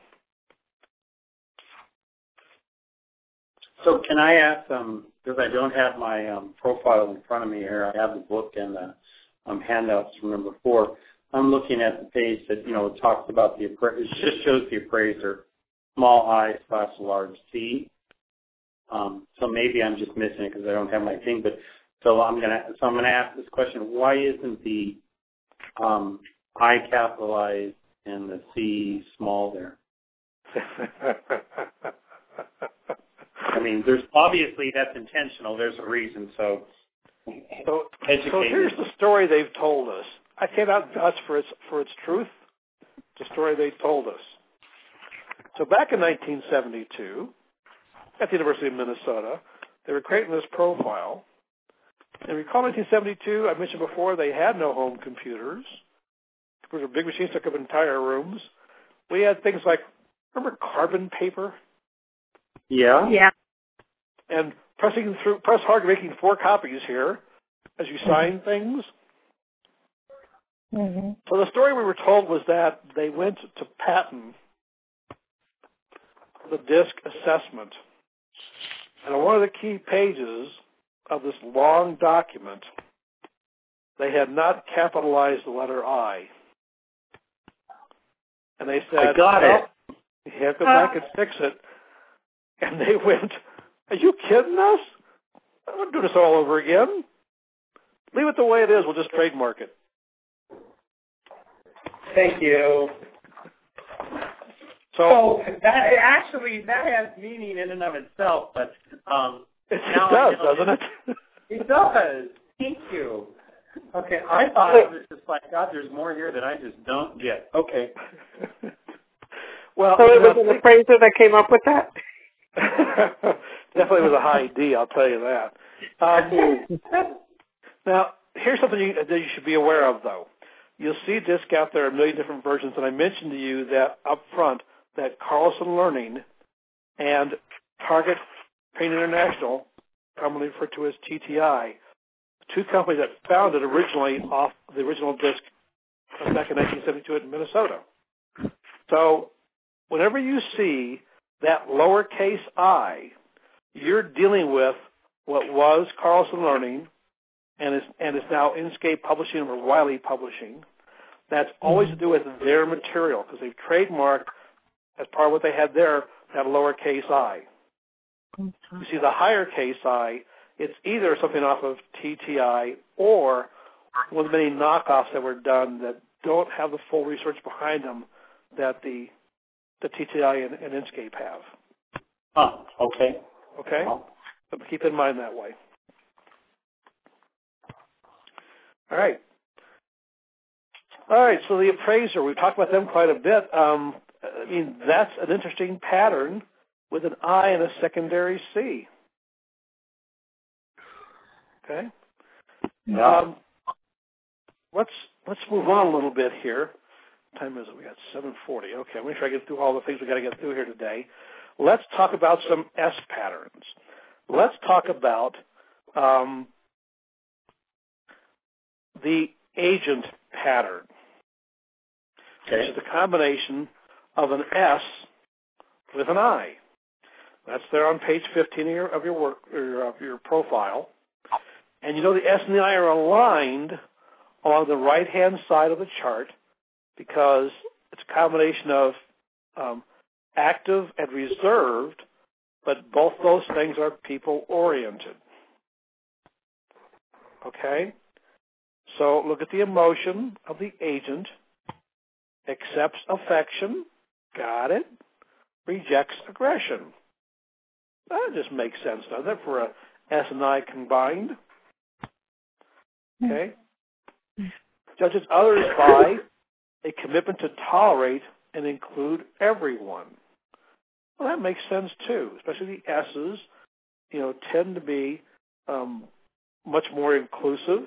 Speaker 7: So can I ask, um, because I don't have my um, profile in front of me here, I have the book and the um, handouts from number four. I'm looking at the page that, you know, talks about the, it just shows the appraiser, small I slash large C. Um, so maybe I'm just missing it because I don't have my thing. But so I'm gonna, so I'm gonna ask this question: why isn't the um, I capitalized and the C small there? I mean, there's obviously that's intentional. There's a reason. So,
Speaker 5: so, so here's the story they've told us. I cannot vouch for its for its truth. It's a story they told us. So back in nineteen seventy-two, at the University of Minnesota, they were creating this profile. And recall nineteen seventy-two, I mentioned before, they had no home computers. Computers were big machines that took up entire rooms. We had things like, remember carbon paper?
Speaker 7: Yeah.
Speaker 9: Yeah.
Speaker 5: And pressing through, press hard, making four copies here as you sign mm-hmm. things.
Speaker 9: Mm-hmm.
Speaker 5: So the story we were told was that they went to patent the disk assessment. And on one of the key pages of this long document, they had not capitalized the letter I. And they said,
Speaker 7: I got
Speaker 5: well,
Speaker 7: it.
Speaker 5: You have to go back and fix it. And they went, are you kidding us? I wouldn't do this all over again. Leave it the way it is. We'll just trademark it.
Speaker 7: Thank you. So, so that actually that has meaning in and of itself, but um,
Speaker 5: it does, doesn't it?
Speaker 7: It does. Thank you. Okay, I thought it was just like, God, there's more here that I just don't get. Okay.
Speaker 5: Well,
Speaker 1: so it was an appraiser that came up with that?
Speaker 5: Definitely was a high D, I'll tell you that. Um, now, here's something you, that you should be aware of, though. You'll see disk out there, a million different versions, and I mentioned to you that up front that Carlson Learning and Target Paint International, commonly referred to as T T I, two companies that founded originally off the original disk back in nineteen seventy-two in Minnesota. So whenever you see that lowercase I, you're dealing with what was Carlson Learning and is, and is now Inkscape Publishing or Wiley Publishing. That's always to do with their material because they've trademarked, as part of what they had there, that lowercase I. You see the higher case I, it's either something off of T T I or one of the many knockoffs that were done that don't have the full research behind them that the the T T I and, and Inkscape have.
Speaker 7: Oh, okay.
Speaker 5: Okay?
Speaker 7: Oh.
Speaker 5: So keep in mind that way. All right. All right, so the appraiser, we've talked about them quite a bit. Um, I mean, that's an interesting pattern with an I and a secondary C. Okay?
Speaker 7: Yeah.
Speaker 5: Um, let's let's move on a little bit here. What time is it? We got seven forty. Okay, I'm make sure I get through all the things we got to get through here today. Let's talk about some S patterns. Let's talk about um, the agent pattern,
Speaker 7: okay.
Speaker 5: which is a combination of an S with an I. That's there on page fifteen of your, of your work or of your profile. And you know the S and the I are aligned along the right-hand side of the chart because it's a combination of um, active and reserved, but both those things are people-oriented. Okay? So look at the emotion of the agent. Accepts affection. Got it. Rejects aggression. That just makes sense, doesn't it, for a S and I combined? Okay? Judges others by a commitment to tolerate and include everyone. Well, that makes sense, too, especially the S's, you know, tend to be um, much more inclusive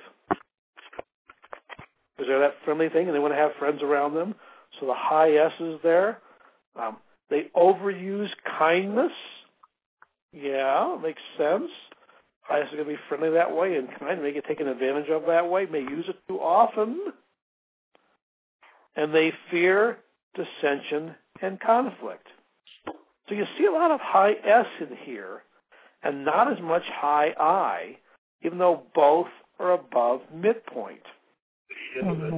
Speaker 5: because they're that friendly thing and they want to have friends around them. So the high S is there. Um, They overuse kindness. Yeah, makes sense. I is going to be friendly that way and kind, may get taken advantage of that way, may use it too often. And they fear dissension and conflict. So you see a lot of high S in here and not as much high I, even though both are above midpoint.
Speaker 9: Mm-hmm.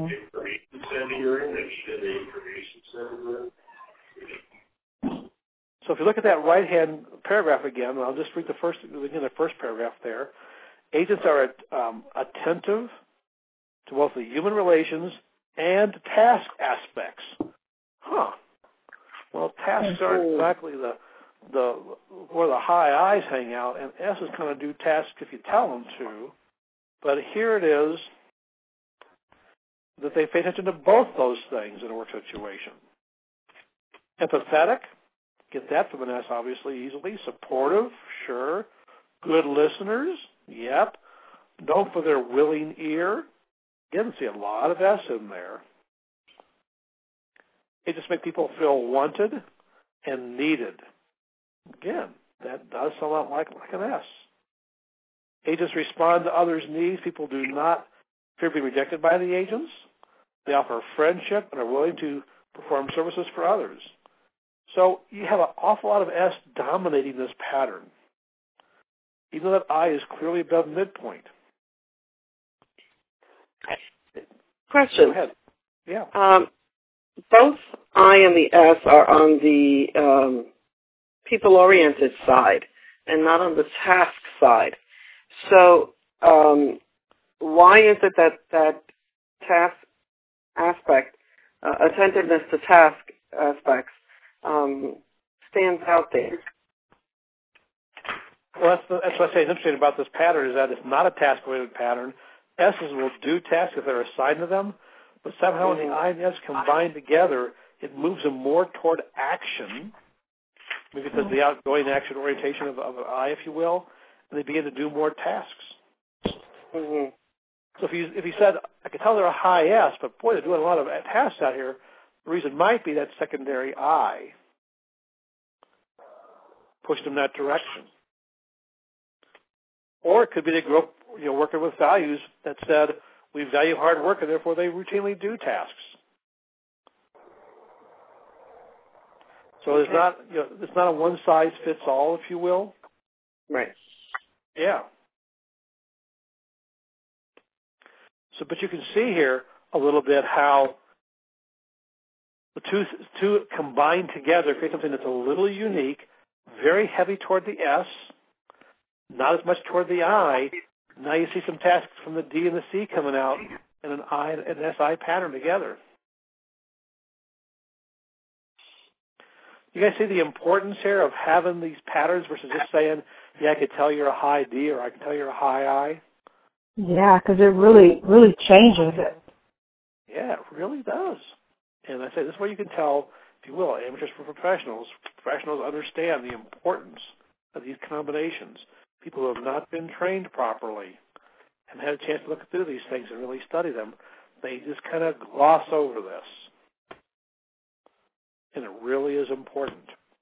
Speaker 5: So if you look at that right-hand paragraph again, I'll just read the first, again, the first paragraph there. Agents are um, attentive to both the human relations and task aspects. Huh. Well, tasks aren't exactly the the where the high I's hang out, and S's kind of do tasks if you tell them to. But here it is that they pay attention to both those things in a work situation. Empathetic, get that from an S obviously easily. Supportive, sure. Good listeners, yep. Known for their willing ear. Again, see a lot of S in there. It just makes people feel wanted and needed. Again, that does sound a lot like, like an S. Agents respond to others' needs. People do not fear being rejected by the agents. They offer friendship and are willing to perform services for others. So you have an awful lot of S dominating this pattern, even though that I is clearly above midpoint.
Speaker 1: Question.
Speaker 5: Go ahead. Yeah.
Speaker 1: Um, both I and the S are on the um, people-oriented side and not on the task side. So um, why is it that that task aspect, uh, attentiveness to task aspects, um, stands out there?
Speaker 5: Well, that's, the, that's what I say is interesting about this pattern is that it's not a task-related pattern. S's will do tasks if they're assigned to them, but somehow when the I and S combine together, it moves them more toward action, maybe because of the outgoing action orientation of, of an I, if you will, and they begin to do more tasks.
Speaker 1: Mm-hmm.
Speaker 5: So if you if you said, I could tell they're a high S, but boy, they're doing a lot of tasks out here, the reason might be that secondary I pushed them that direction. Or it could be they grew up, you know, working with values that said, we value hard work, and therefore they routinely do tasks. So there's not, you know, it's not a one-size-fits-all, if you will.
Speaker 1: Right.
Speaker 5: Yeah. So, but you can see here a little bit how the two two combined together create something that's a little unique, very heavy toward the S, not as much toward the I. Now you see some tasks from the D and the C coming out in an I and an S I pattern together. You guys see the importance here of having these patterns versus just saying, yeah, I could tell you're a high D or I can tell you're a high I?
Speaker 9: Yeah, because it really, really changes it.
Speaker 5: Yeah, it really does. And I say this is where you can tell, if you will, amateurs from professionals. Professionals understand the importance of these combinations. People who have not been trained properly and had a chance to look through these things and really study them, they just kind of gloss over this. And it really is important.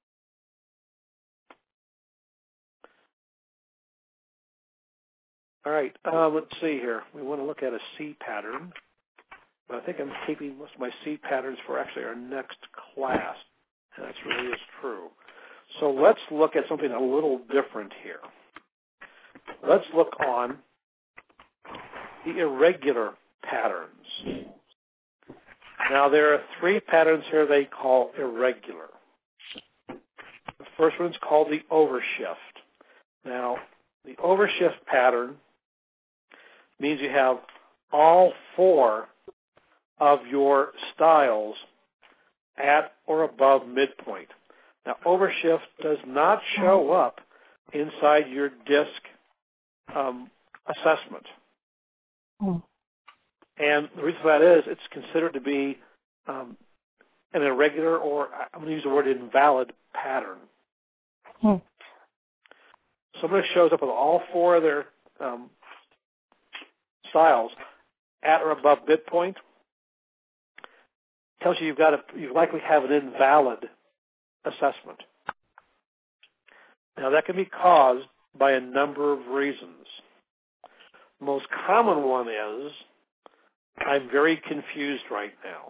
Speaker 5: All right, um, let's see here. We want to look at a C pattern. But I think I'm keeping most of my C patterns for actually our next class. And that really is true. So let's look at something a little different here. Let's look on the irregular patterns. Now, there are three patterns here they call irregular. The first one is called the overshift. Now, the overshift pattern means you have all four of your styles at or above midpoint. Now, overshift does not show up inside your DISC um, assessment.
Speaker 9: Mm.
Speaker 5: And the reason for that is it's considered to be um, an irregular, or I'm going to use the word invalid, pattern.
Speaker 9: Mm.
Speaker 5: Somebody shows up with all four of their um, styles at or above midpoint, tells you you've got to, you likely have an invalid assessment. Now, that can be caused by a number of reasons. The most common one is, I'm very confused right now.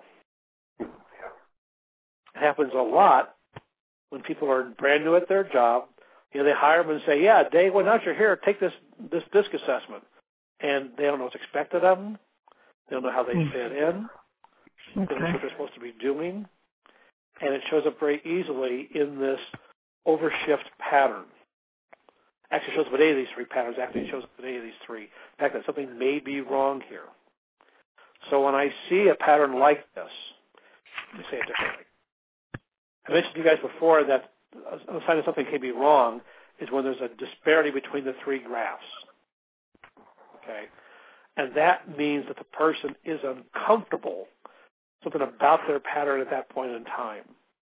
Speaker 5: It happens a lot when people are brand new at their job. You know, they hire them and say, yeah, Dave, well, now that you're here, take this, this DISC assessment. And they don't know what's expected of them. They don't know how they mm. fit in. Okay. They don't know what they're supposed to be doing. And it shows up very easily in this overshift pattern. Actually, it shows up in any of these three patterns. Actually, it shows up in any of these three. In fact, that something may be wrong here. So when I see a pattern like this, let me say it differently. I mentioned to you guys before that a sign that something can be wrong is when there's a disparity between the three graphs. Okay? And that means that the person is uncomfortable, something about their pattern at that point in time.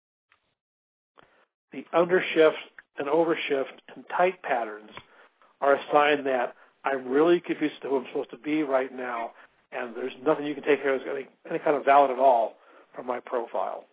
Speaker 5: The undershift and overshift and tight patterns are a sign that I'm really confused as to who I'm supposed to be right now, and there's nothing you can take care of that's any, any kind of valid at all from my profile.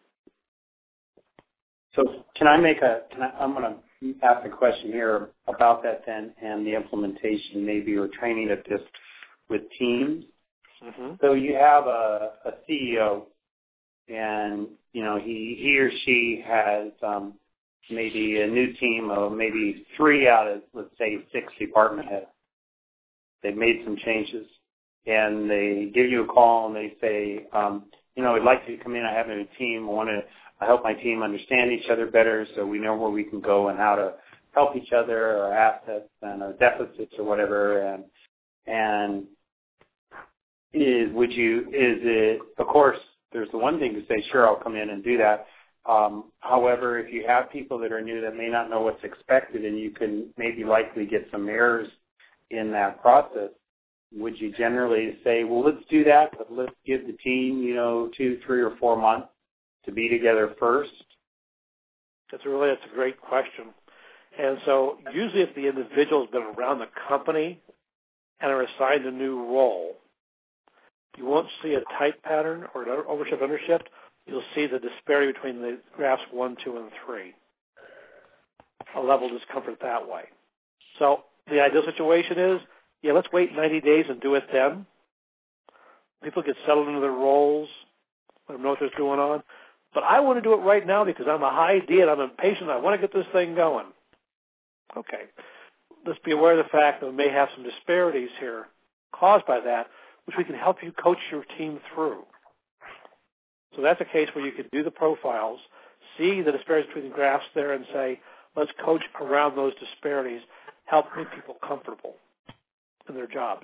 Speaker 7: So can I make a, can I, I'm going to ask a question here about that then and the implementation maybe or training of this with teams. Mm-hmm. So you have a, a C E O and, you know, he, he or she has um, maybe a new team of maybe three out of, let's say, six department heads. They've made some changes, and they give you a call and they say, um, you know, I'd like you to come in. I have a new team. I want to help my team understand each other better so we know where we can go and how to help each other, our assets and our deficits or whatever. And and is would you is it of course there's the one thing to say, sure, I'll come in and do that. Um, however, if you have people that are new that may not know what's expected and you can maybe likely get some errors in that process, would you generally say, well, let's do that, but let's give the team, you know, two, three, or four months to be together first?
Speaker 5: That's a really, that's a great question. And so usually if the individual has been around the company and are assigned a new role, you won't see a tight pattern or an overshift, undershift. You'll see the disparity between the graphs one, two, and three. A level discomfort that way. So the ideal situation is, yeah, let's wait ninety days and do it then. People get settled into their roles, let them know what there's going on. But I want to do it right now because I'm a high D and I'm impatient. I want to get this thing going. Okay. Let's be aware of the fact that we may have some disparities here caused by that, which we can help you coach your team through. So that's a case where you can do the profiles, see the disparities between the graphs there and say, let's coach around those disparities, help make people comfortable in their jobs.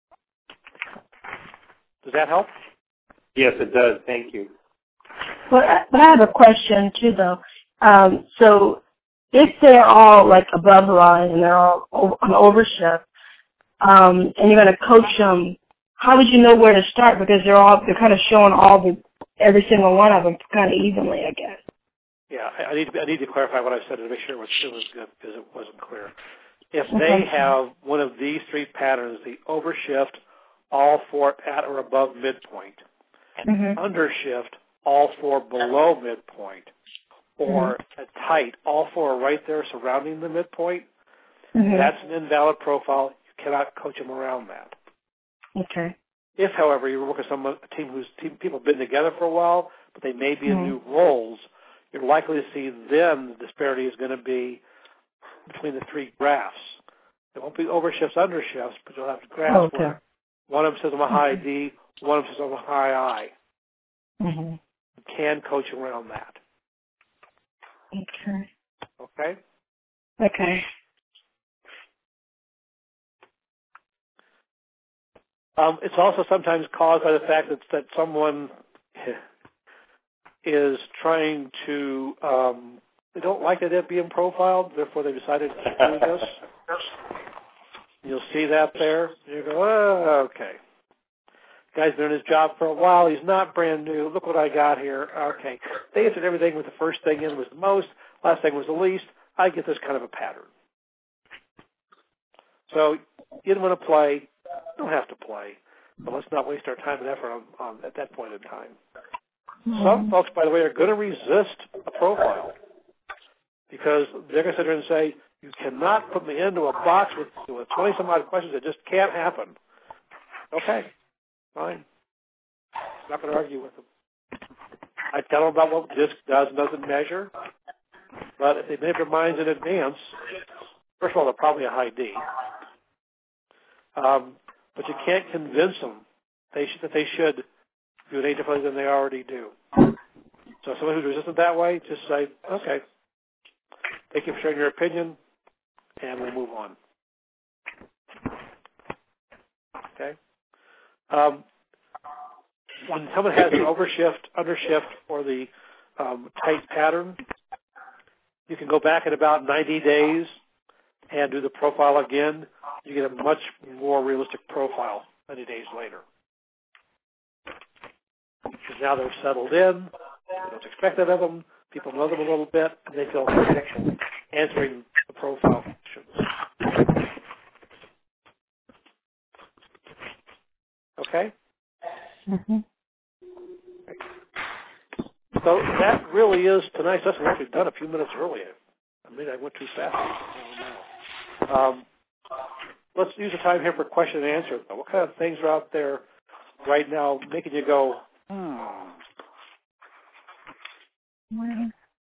Speaker 5: Does that help?
Speaker 7: Yes, it does. Thank you.
Speaker 9: But, but I have a question, too, though. Um, so if they're all, like, above the line and they're all over, on overshift, um, and you're going to coach them, how would you know where to start? Because they're all, they're kind of showing all the, every single one of them kind of evenly, I guess.
Speaker 5: Yeah, I need to, I need to clarify what I said to make sure it was, it was good because it wasn't clear. If they have one of these three patterns, the overshift, all four at or above midpoint, mm-hmm. undershift, all four below midpoint, or mm-hmm. a tight, all four are right there surrounding the midpoint, mm-hmm. that's an invalid profile. You cannot coach them around that.
Speaker 9: Okay.
Speaker 5: If, however, you work with someone, a team whose team, people have been together for a while, but they may be mm-hmm. in new roles, you're likely to see then the disparity is going to be between the three graphs. It won't be overshifts, undershifts, but you'll have graphs oh, okay. where one of them says I'm a high D, one of them says I'm a high I.
Speaker 9: Mm-hmm.
Speaker 5: You can coach around that.
Speaker 9: Okay.
Speaker 5: Okay?
Speaker 9: Okay.
Speaker 5: Um, it's also sometimes caused by the fact that, that someone is trying to, um, they don't like the idea of being profiled, therefore they decided to do this. You'll see that there. You go, oh, okay. Guy's been in his job for a while. He's not brand new. Look what I got here. Okay. They answered everything with the first thing in was the most, last thing was the least. I get this kind of a pattern. So you don't want to play. You don't have to play. But let's not waste our time and effort on, on at that point in time. Mm-hmm. Some folks, by the way, are going to resist a profile. because they're going to sit there and say, you cannot put me into a box with, with twenty some odd questions. It just can't happen. Okay, fine. I'm not going to argue with them. I tell them about what DISC does and doesn't measure, but if they make their minds in advance, first of all, they're probably a high D. Um, but you can't convince them they sh- that they should do it any differently than they already do. So someone who's resistant that way, just say, okay, thank you for sharing your opinion, and we'll move on. Okay? Um, when someone has an overshift, undershift, or the um, tight pattern, you can go back in about ninety days and do the profile again. You get a much more realistic profile ninety days later. Because now they're settled in, what's expected of them, people know them a little bit, and they feel comfortable answering the profile questions. Okay?
Speaker 6: Mm-hmm.
Speaker 5: So that really is tonight's lesson. We're actually done a few minutes earlier. I mean, I went too fast. I don't know. Um, let's use the time here for question and answer. What kind of things are out there right now making you go, hmm?
Speaker 6: Morning.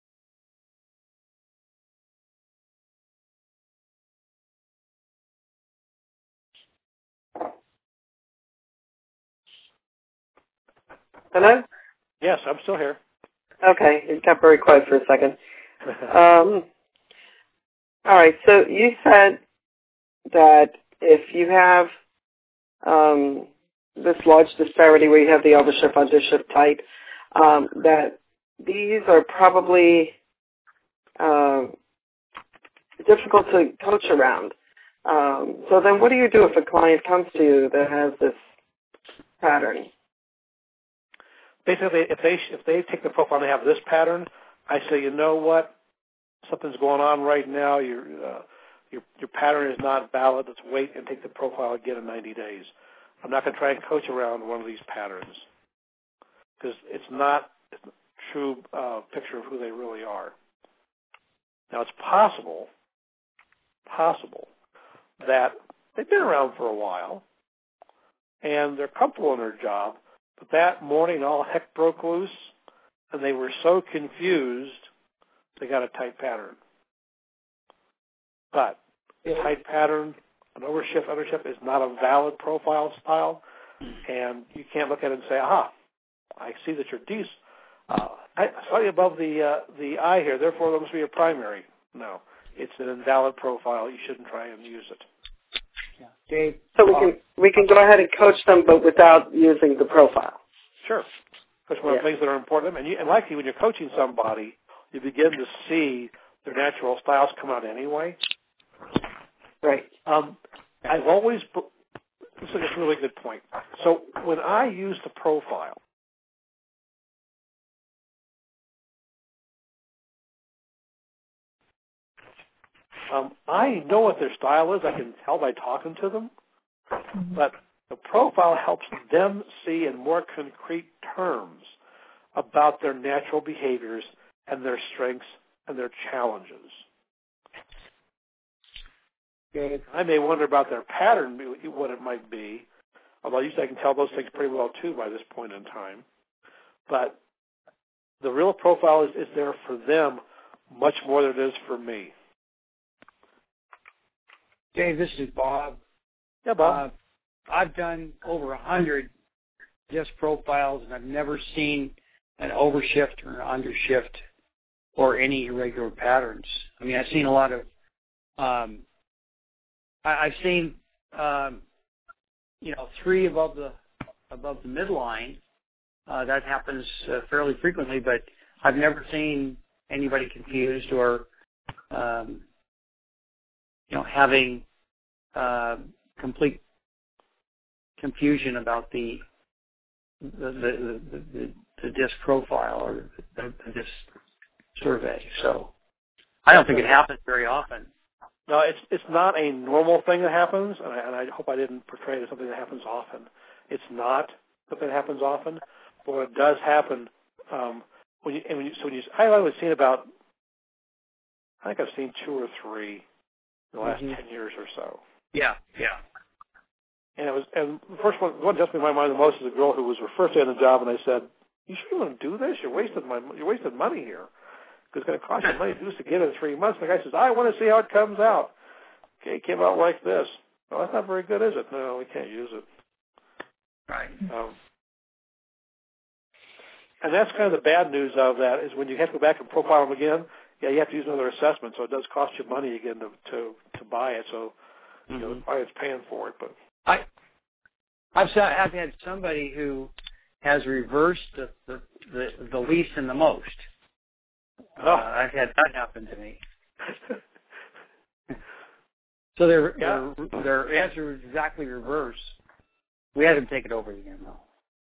Speaker 1: Hello?
Speaker 5: Yes, I'm still here.
Speaker 1: Okay, it got very quiet for a second. Um, all right, so you said that if you have um, this large disparity where you have the overshift, undershift, tight, um, that these are probably uh, difficult to coach around. Um, so then what do you do if a client comes to you that has this pattern?
Speaker 5: Basically, if they if they take the profile and they have this pattern, I say, you know what, something's going on right now. Your uh, your your pattern is not valid. Let's wait and take the profile again in ninety days. I'm not going to try and coach around one of these patterns because it's not a true uh, picture of who they really are. Now, it's possible, possible that they've been around for a while and they're comfortable in their job, but that morning all heck broke loose and they were so confused they got a tight pattern. But a tight pattern, an overshift, undershift is not a valid profile style, and you can't look at it and say, aha, I see that you're D's, uh, slightly above the uh, the eye here, therefore that must be your primary. No, it's an invalid profile. You shouldn't try and use it.
Speaker 4: Yeah. Dave,
Speaker 1: so we can we can go ahead and coach them, but without using the profile.
Speaker 5: Sure. That's one of the things that are important. And, you, and likely when you're coaching somebody, you begin to see their natural styles come out anyway.
Speaker 1: Right.
Speaker 5: Um, I've always, this is a really good point. So when I use the profile, um, I know what their style is. I can tell by talking to them. Mm-hmm. But the profile helps them see in more concrete terms about their natural behaviors and their strengths and their challenges.
Speaker 4: Dave.
Speaker 5: I may wonder about their pattern, what it might be, although usually I can tell those things pretty well, too, by this point in time. But the real profile is, is there for them much more than it is for me.
Speaker 4: Dave, this is Bob.
Speaker 5: Yeah, Bob.
Speaker 4: Uh, I've done over a hundred DISC profiles, and I've never seen an overshift or an undershift or any irregular patterns. I mean, I've seen a lot of, um, I, I've seen, um, you know, three above the above the midline. Uh, that happens uh, fairly frequently, but I've never seen anybody confused or, um, you know, having uh, complete confusion about the the the, the, the, the DISC profile or the, the DISC survey. So I don't think it happens very often.
Speaker 5: No, it's it's not a normal thing that happens, and I, and I hope I didn't portray it as something that happens often. It's not something that happens often, but when it does happen, um, when you, and when you, so when you, I only seen about, I think I've seen two or three in the last
Speaker 4: mm-hmm.
Speaker 5: ten years or so.
Speaker 4: Yeah, yeah.
Speaker 5: And it was, and the first one, the one that just me in my mind the most is a girl who was her first day on the job, and I said, "You sure you want to do this? You're wasting my, you're wasting money here, because it's going to cost you money to do this again in three months." And the guy says, "I want to see how it comes out." Okay, it came out like this. Well, that's not very good, is it? No, we can't use it.
Speaker 4: Right.
Speaker 5: Um, and that's kind of the bad news of that is when you have to go back and profile them again. Yeah, you have to use another assessment, so it does cost you money again to to, to buy it. So you know, the client's paying for it. But
Speaker 4: I, I've I've had somebody who has reversed the the, the, the least and the most.
Speaker 5: Oh.
Speaker 4: Uh, I've had that happen to me. So their
Speaker 5: yeah.
Speaker 4: their their answer was exactly reverse. We had them take it over again, though.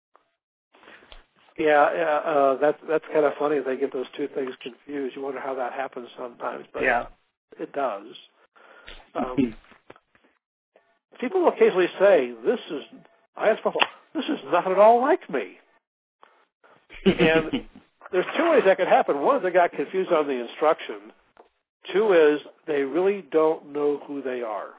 Speaker 5: Yeah, yeah, uh, that's that's kind of funny. They get those two things confused. You wonder how that happens sometimes, but
Speaker 4: yeah.
Speaker 5: it does. Um, people occasionally say, "This is," I ask people, "This is not at all like me." And there's two ways that could happen. One is they got confused on the instruction. Two is they really don't know who they are.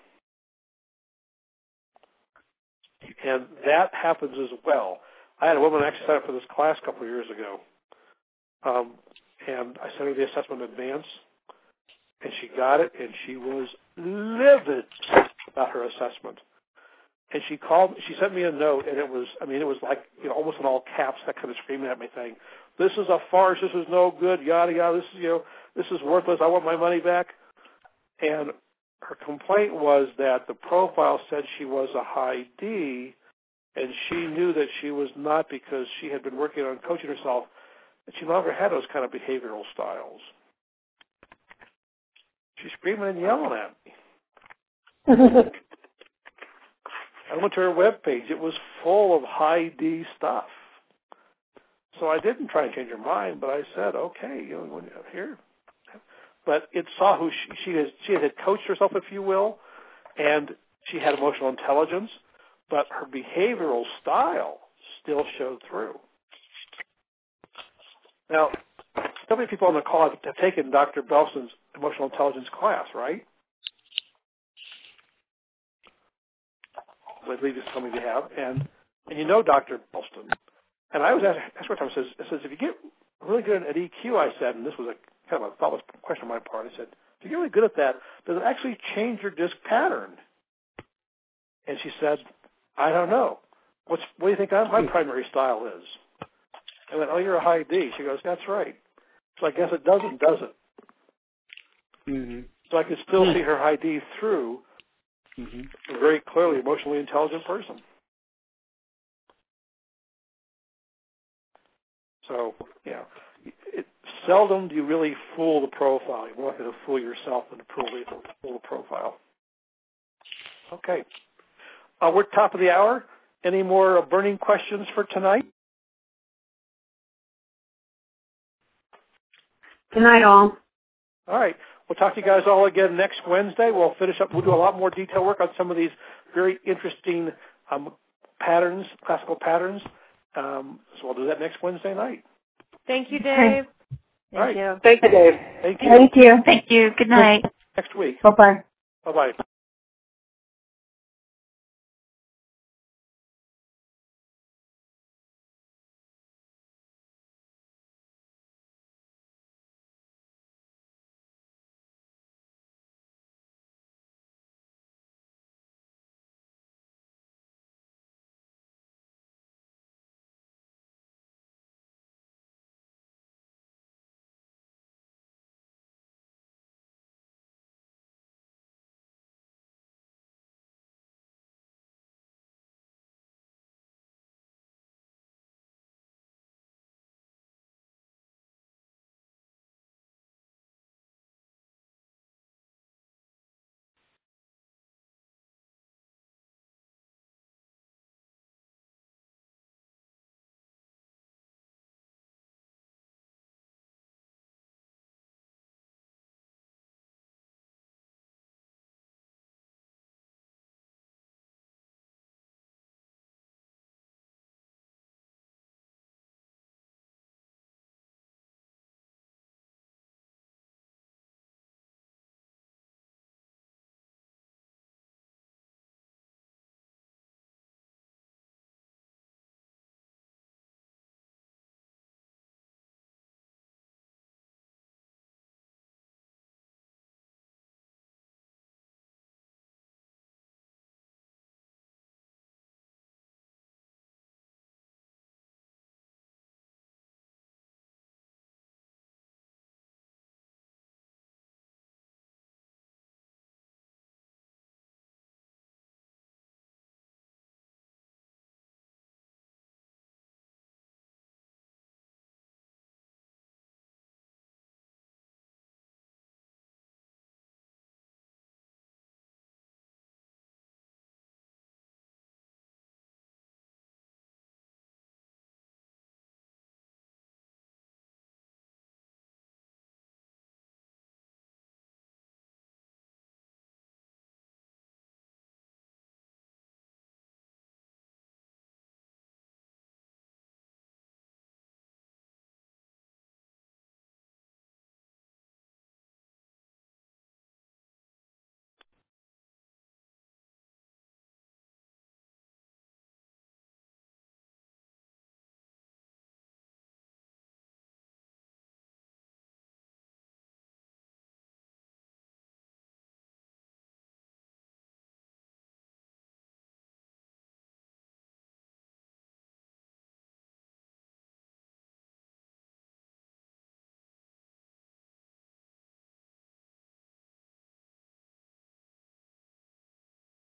Speaker 5: And that happens as well. I had a woman actually sign up for this class a couple of years ago. Um, and I sent her the assessment in advance, and she got it, and she was livid about her assessment. And she called, she sent me a note, and it was, I mean, it was like, you know, almost in all caps, that kind of screaming at me saying, "This is a farce, this is no good, yada, yada, this is, you know, this is worthless, I want my money back." And her complaint was that the profile said she was a high D, and she knew that she was not because she had been working on coaching herself, and she no longer had those kind of behavioral styles. She's screaming and yelling at me. I went to her webpage. It was full of high D stuff. So I didn't try and change her mind, but I said, okay, you know, here. But it saw who she, she, has, she had coached herself, if you will, and she had emotional intelligence, but her behavioral style still showed through. Now, so many people on the call have, have taken Doctor Belson's emotional intelligence class, right? I believe you told me you have, and and you know Doctor Belston. And I was asked, asked one time, I says, I says, if you get really good at E Q, I said, and this was a kind of a thoughtless question on my part, I said, if you get really good at that, does it actually change your disc pattern? And she said, I don't know. What's, what do you think my primary style is? I went, oh, you're a high D. She goes, that's right. So I guess it doesn't, does it?
Speaker 4: Mm-hmm.
Speaker 5: So I could still mm-hmm. see her high D through mm-hmm. a very clearly emotionally intelligent person. So, yeah, it, seldom do you really fool the profile. You're more likely to fool yourself than to fool the, fool the profile. Okay. Uh, we're top of the hour. Any more uh, burning questions for tonight?
Speaker 9: Good night, all.
Speaker 5: All right. We'll talk to you guys all again next Wednesday. We'll finish up. We'll do a lot more detail work on some of these very interesting um, patterns, classical patterns. Um, so we'll do that next Wednesday night.
Speaker 8: Thank you, Dave.
Speaker 5: All right.
Speaker 1: Thank you. Thank you, Dave.
Speaker 5: Thank you.
Speaker 9: Thank you.
Speaker 6: Thank you. Good night.
Speaker 5: Next week.
Speaker 9: Bye-bye.
Speaker 5: Bye-bye.